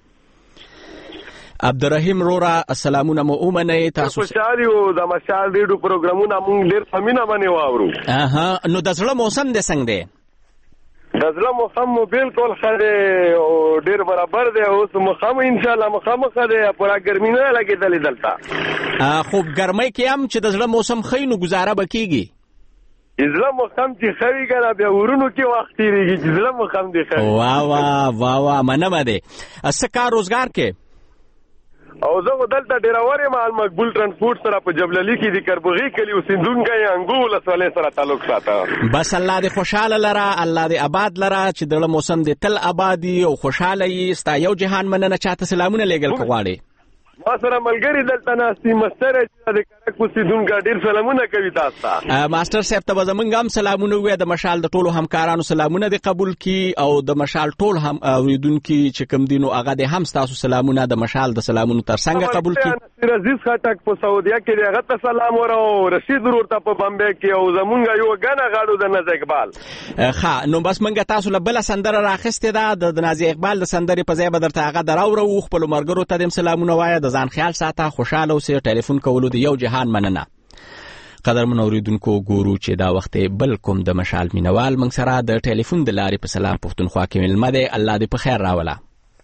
عبدالرحیم رورا. سلامونه مو ومنئ. تاسو خوشحال یو. د مشال ریډیو پروګرامونه موږ ډېر په مینه باندې واورو. نو د زړه موسم دې څنګه دی؟ د زړه موسم مو بالکل ښه دی او ډېر برابر دی. اوس موسم انشاءالله مخامخ دی، پوره ګرمي نه لګېدلې دلته. خو ګرمۍ کې هم چې د زړه موسم ښه وي نو ګزاره به کېږي. زړه موسم چې ښه وي که نه بیا ورونو کې وخت تېرېږي چې زړه موسم دې ښه وي. واه مننه دی. څه کار روزګار کې؟ او زه خو دلته ډیراور یم. مقبول ترانسپورټ سره په جبللي کې د کربوغي کلي اوسېدونکی انګو ولسوالۍ سره تعلق ساته. بس الله دې خوشحاله لره، الله دې آباد لره، چې د موسم دې تل آبادي او خوشحاله یي. ستا یو جهان مننه. چاته سلامونه لیږل که غواړې؟ ما سره ملګري دلته ناستي مستر د کرک اوسېدونکی ډېر سلامونه کوي تاسو ته. ماسټر صاحب ته به زمونږ هم سلامونه ووایه. د مشال د ټولو همکارانو سلامونه دې قبول کړي او د مشال ټول هم اورېدونکي چې کوم دي نو هغه دې هم ستاسو سلامونه د مشال د سلامونو تر څنګه قبول کړي. نصیر عزیز خټک په سعودیه کې دی، هغه ته سلام ورو. رشید ورور ته په بمبئی کې او زمونږ یو ګڼه غاړو د ناز اقبال. نو بس موږ تاسو له بله سندره راخیستې ده د ناز اقبال د سندرې په ځای به درته هغه دراوړو. خپلو ملګرو ته دې سلامونه وایه. د ځان خیال ساته، خوشحاله اوسئ. ټلیفون کولو د یو جهان مننه. قدرمن اوریدونکو ګورو چې دا وخت بل کوم د مشال مینوال موږ سره د ټلیفون د لارې په سلام پښتونخوا کې ملمه دی. الله دې په خیر راوله.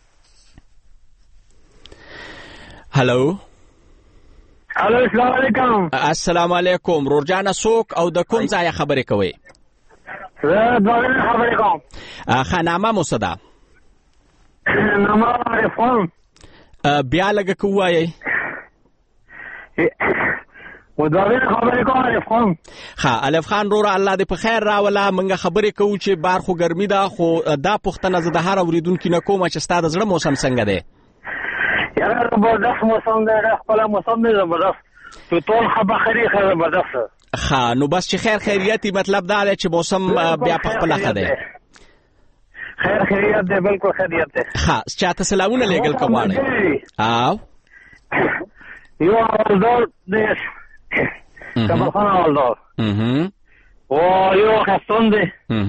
هلو السلام علیکم. السلام علیکم. رورجانه څوک او د کوم ځای خبرې کوئ؟ زه دوه خبرې کوم. نامه مو څه ده؟ نامه عرفان. بیا لږه که ووایئ. وداوی خبرې کوم الف خان. ها الف خان روره الله دې په خیر راولا. منګه خبرې کوو چې بار خو ګرمي ده، خو دا پوښتنه زه د هر اوریدونکي نه کوم چې ستا د زړه موسم څنګه دی؟ یاره زبردست موسم دی، خپل موسم دی زبردست، تو ټول خبرې زبردست. ها نو بس چې خیر خیریت مطلب دا دی چې موسم بیا په خپل ښه دی. خیر خیریت دی، بالکل خیریت دی. ها چاته سلامونه لېږل کوم؟ او یو اولدار دی کبل خان اولدار او یو خستون دی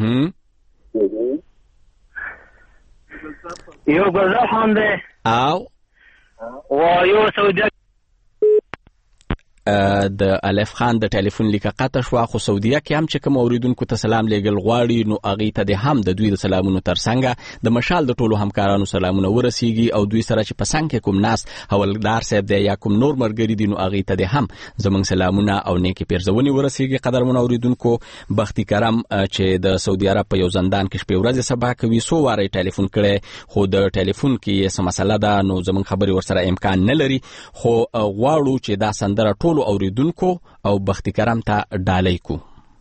یو گلزار خان دی او یو سعودیه. د الف خان د ټلیفون لیکه قطع شو، خو سعودیه کې هم چې کوم اوریدونکو ته سلام لېږل غواړي نو هغې ته د هم د دوی د سلامونو ترڅنګ د مشال د ټولو همکارانو سلامونه ورسیږي، او دوی سره چې په څنګ کې کوم ناس حوالدار صاحب دی یا کوم نور ملګري دي نو هغې ته د هم زموږ سلامونه او نیکې پیرزونې ورسیږي. قدرمنو اوریدونکو، بختي کرم چې د سعودي عرب په یو زندان کې شپې ورځې سبا کوي، څو واره ټلیفون کړی خو د ټلیفون کې څه مسله ده نو زموږ خبرې ورسره امکان نه لري، خو غواړو چې دا سندره ټولو اوریدونکو او بختي کرم ته ډالۍ کو.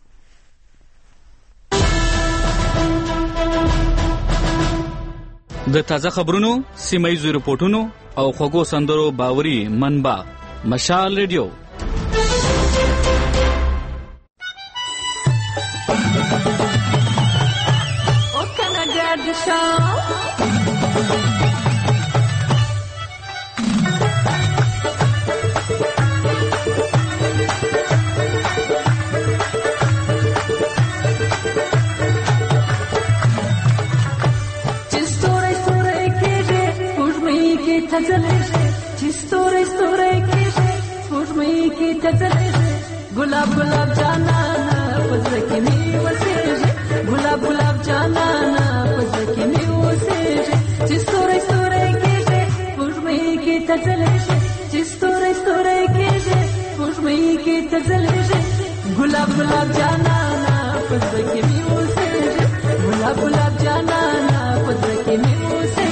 د تازه خبرونو، سیمایي رپورټونو او خوږو سندرو باوري منبع مشال ریډیو. गुलाब गुलाब जाना ना पज़ की नीव से, गुलाब गुलाब जाना ना पज़ की नीव से, जिस तोरे तोरे के जे पुष्मी की तजले जे, जिस तोरे तोरे के जे पुष्मी की तजले जे, गुलाब गुलाब जाना ना पज़ की नीव से, गुलाब गुलाब जाना ना पज़ की नीव से.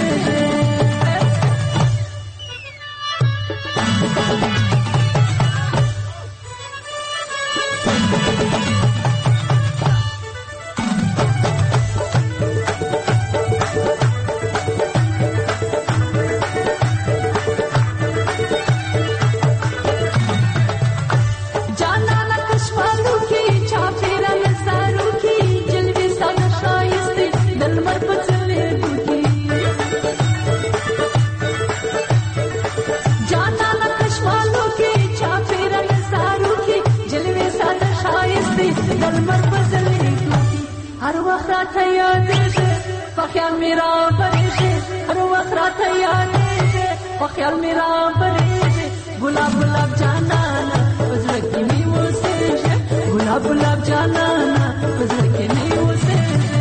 हर वक्त याद है ख्याल मेरा बने से, हर वक्त याद है ख्याल मेरा बने से, गुलाब गुलाब जाना ना पज़ की नीव से, गुलाब गुलाब जाना ना पज़ की नीव से.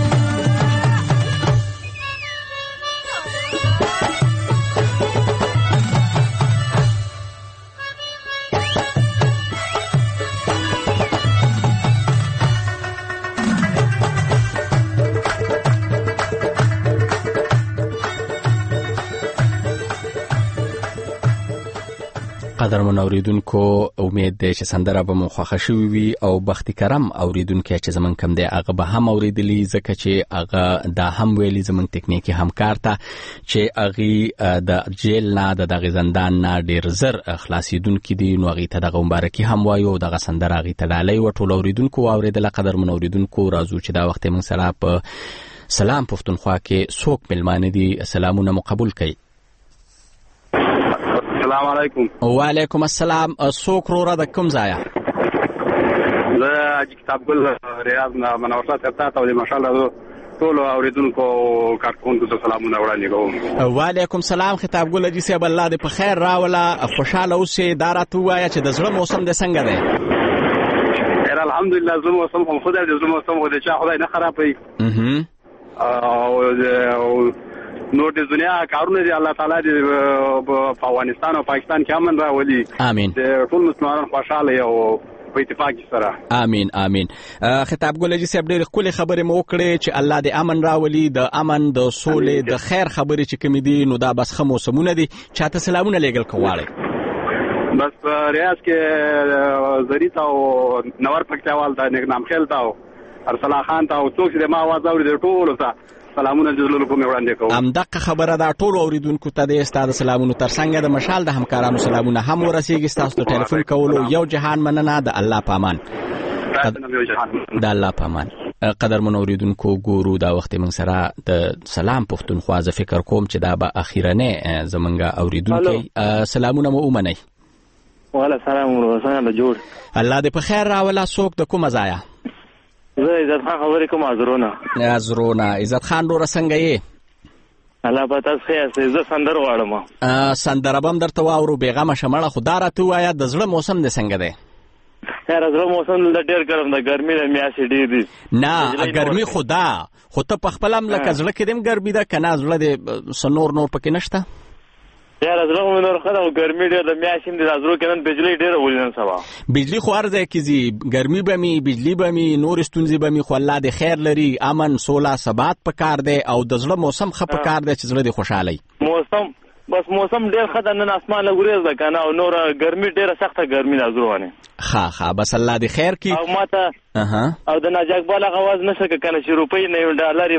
قدرمن اوریدونکو، امید دی چې سندره به مو خوښه شوې وي او بختي کرم اوریدونکو چې زمونږ کم دی هغه به هم اوریدلی، ځکه چې هغه دا هم ویلي زمونږ ټکنیکي همکار ته چې هغې د جیل نه د دغې زندان نه ډېر زر خلاصېدونکي دي نو هغې ته دغه مبارکي هم وایو او دغه سندره هغې ته ډالۍ وه. ټولو اوریدونکو واورېدله. قدرمن اوریدونکو، راځو چې دا وخت موږ سره په سلام پښتونخوا کې څوک مېلمانه دي، سلامونه مو قبول کړئ. السلام علیکم. وعلیکم السلام. څوک روره د کوم ځایه؟ زه حاجي کتاب ګل ریاض نه منور صاحب ته او د ماشاءالله ټولو اوریدونکو کارکونکو ته سلامونه وړاندې کوم. وعلیکم السلام خطاب ګل حاجي صاحب، الله دې په خیر راوله، خوشاله اوسې. دا راته ووایه چې د زړه موسم دې څنګه دی؟ الحمدلله زړه موسم خو خدای دې زړه موسم خو دې چا خدای نه خرابوي او نور د دنیا کارونه دي الله تعالی دې په افغانستان او پاکستان کې امن راولي. امين. ټول مسلمانان خوشاله او په اتفاق سره. امين امين. خطاب ګل حاجي صاحب ډېر ښکلې خبرې مو وکړې چې الله دې امن راولي، د امن د سولې د خیر خبرې چې کومې دي نو دا بس ښه موسمونه دي. چاته سلامونه لېږل غواړئ؟ بس ریاض کې زریت او نور پکتیوال ته نام خیل ته ارسلا خان ته او څوک چې ما आवाज اوري د ټولو ته سلامونه جزلو کوم وړاندې کوم. همدغه خبره دا ټول اوریدونکو ته د استاد سلامونه ترڅنګ د مشال د همکارانو سلامونه هم ورسیږي. تاسو ته ټلیفون کولو یو جهان مننه. د الله پامان. د الله پامان. قدرمن اوریدونکو ګورو دا وخت موږ سره د سلام پښتونخوا ز فکر کوم چې دا به اخیرنه زمونږ اوریدونکو سلامونه مو ومني. وعلى السلام ورحمه الله جوړ. الله دې په خیر راولا. څوک د کومه ځای؟ زه عزت خان خبرې کوم ازرونه. عزت خان ډوره څنګه یې؟ الله په تاسو خیر. زه سندر واړم. سندر بم درته واورو بیغمه شمړه خدا راته وایا د زړه موسم دې څنګه دی؟ یاره زړه موسم د ډېر ګرم د ګرمي د میاشتې ډېر دي. نه ګرمي خدا خو ته په خپل هم لکه زړه کې دیم ګرمي ده کنه زړه دې سنور نور پکې نشته؟ یاره زړه مې نور خدا او ګرمي ډېر د میاشتې د زړه کې نن بجلی ډېر ولین سبا بجلی خو ارزه کیږي ګرمي به می بجلی به می نور ستونزې به می خو الله دې خیر لري امن سولا ثبات پکار دی او د زړه موسم خپ پکار دی چې زړه دې خوشاله موسم بس موسم ډېر خدای نن اسمان له ګریز ده کنه او نور ګرمي ډېره سخته ګرمي نازروانه. ها بس الله دې خیر کی. او ماته او د ناجاک بالا غواز نشه کنه چې روپۍ نه ډالر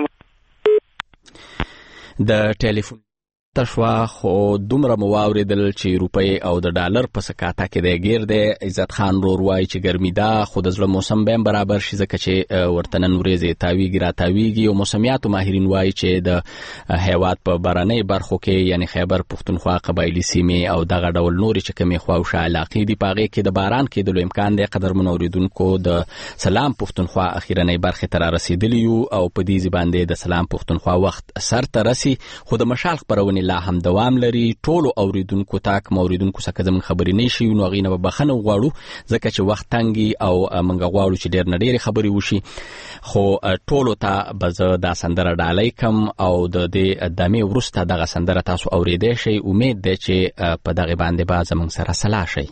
د ټلیفون تشوا خو دومره مواوریدل چې روپۍ او د ډالر په سکاته کې دی ګیر دی. عزت خان رور وای چې ګرمي ده خو د زړه موسم به برابر شي ځکه چې ورتنن ورېځې تاویږي را تاویږي او موسمیاتو ماهرین وای چې د هیواد په بارنۍ برخو کې یعنی خیبر پښتونخوا قبایلی سیمې او دغه ډول نورې چې کومې خواوشه علاقې دي په هغې کې د باران کېدلو امکان دی. قدرمن اوریدونکو د سلام پښتونخوا اخیرنۍ برخې ته را رسېدلي یو او په دې باندې د سلام پښتونخوا وخت سر ته رسي خو د مشال خپرونې لا هم دوام لري. ټولو اوریدونکو تاک موریدونکو څخه زموږ خبرې نشي نو غینه به بخنه غواړو ځکه چې وخت تنګي او موږ غواړو چې ډېر نډېری خبرې وشي خو ټولو ته به زه دا سندره ډالۍ کم او د دې دمې وروسته دغه سندره تاسو اوریدئ شئ. امید دی چې په دغه باندې به زموږ سره سلا شئ.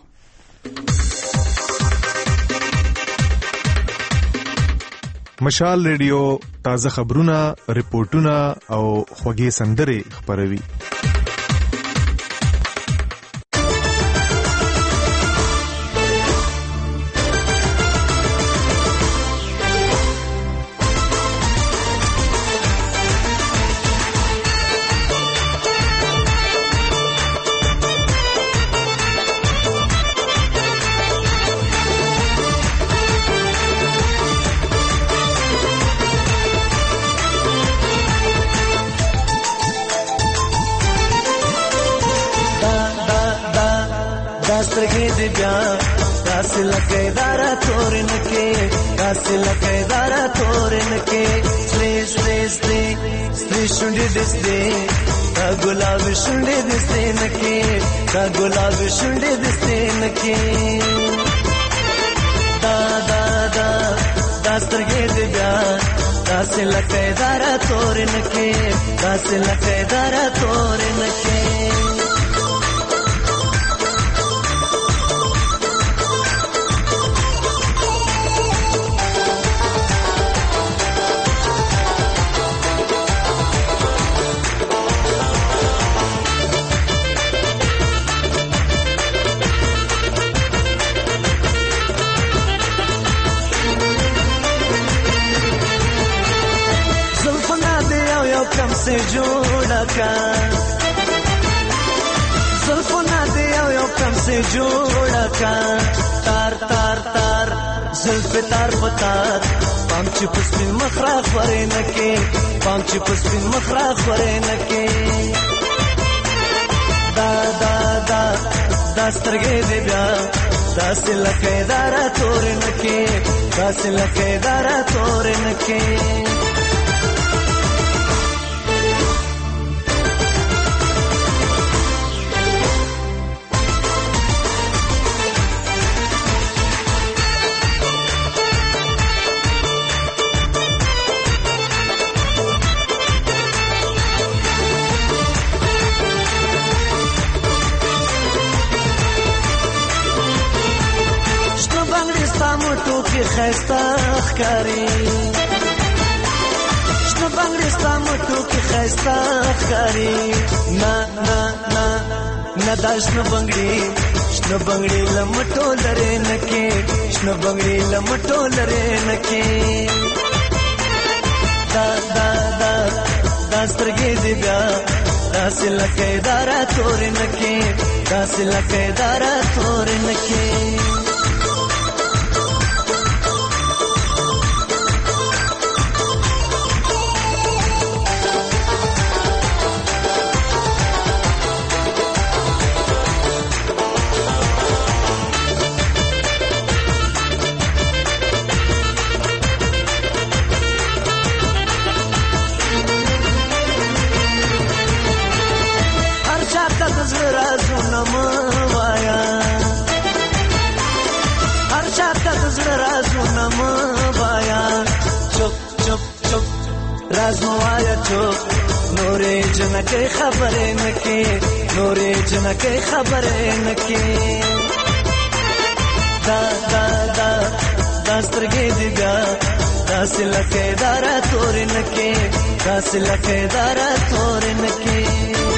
مشال ریډیو تازه خبرونه ریپورتونه او خوږې سندرې خبروي. गुलाबी शुंडे दिसते नके का गुलाबी शुंडे दिसते नके दा दा दा दास्तर गे दिव्या दास लके दारा तोरे नके दास लके दारा तोरे नके से जोड़ा का जुल्फना दे यो कम से जोड़ा का तार तार तार जुल्फ तार पतार पांच पुष्पिन मखरा खरे नके पांच पुष्पिन मखरा खरे नके दा दा दा दास्तर गे दिव्या दास लके दारा तोरे नके दास लके दारा तोरे नके خسته ښکاری شنو بنګړستا مټو کې خسته ښکاری نه نه نه نه دا شنو بنګړي شنو بنگړي لمټو لري نکي شنو بنگړي لمټو لري نکي دا دا دا داسترګې دی بیا داسې لکه دارا تور نکي داسې لکه دارا تور نکي راز موایا چوک نورې جنکې خبرې نکې نورې جنکې خبرې نکې دا دا دا داسترګې دی بیا داسې لکه دارا تور نکې داسې لکه دارا تور نکې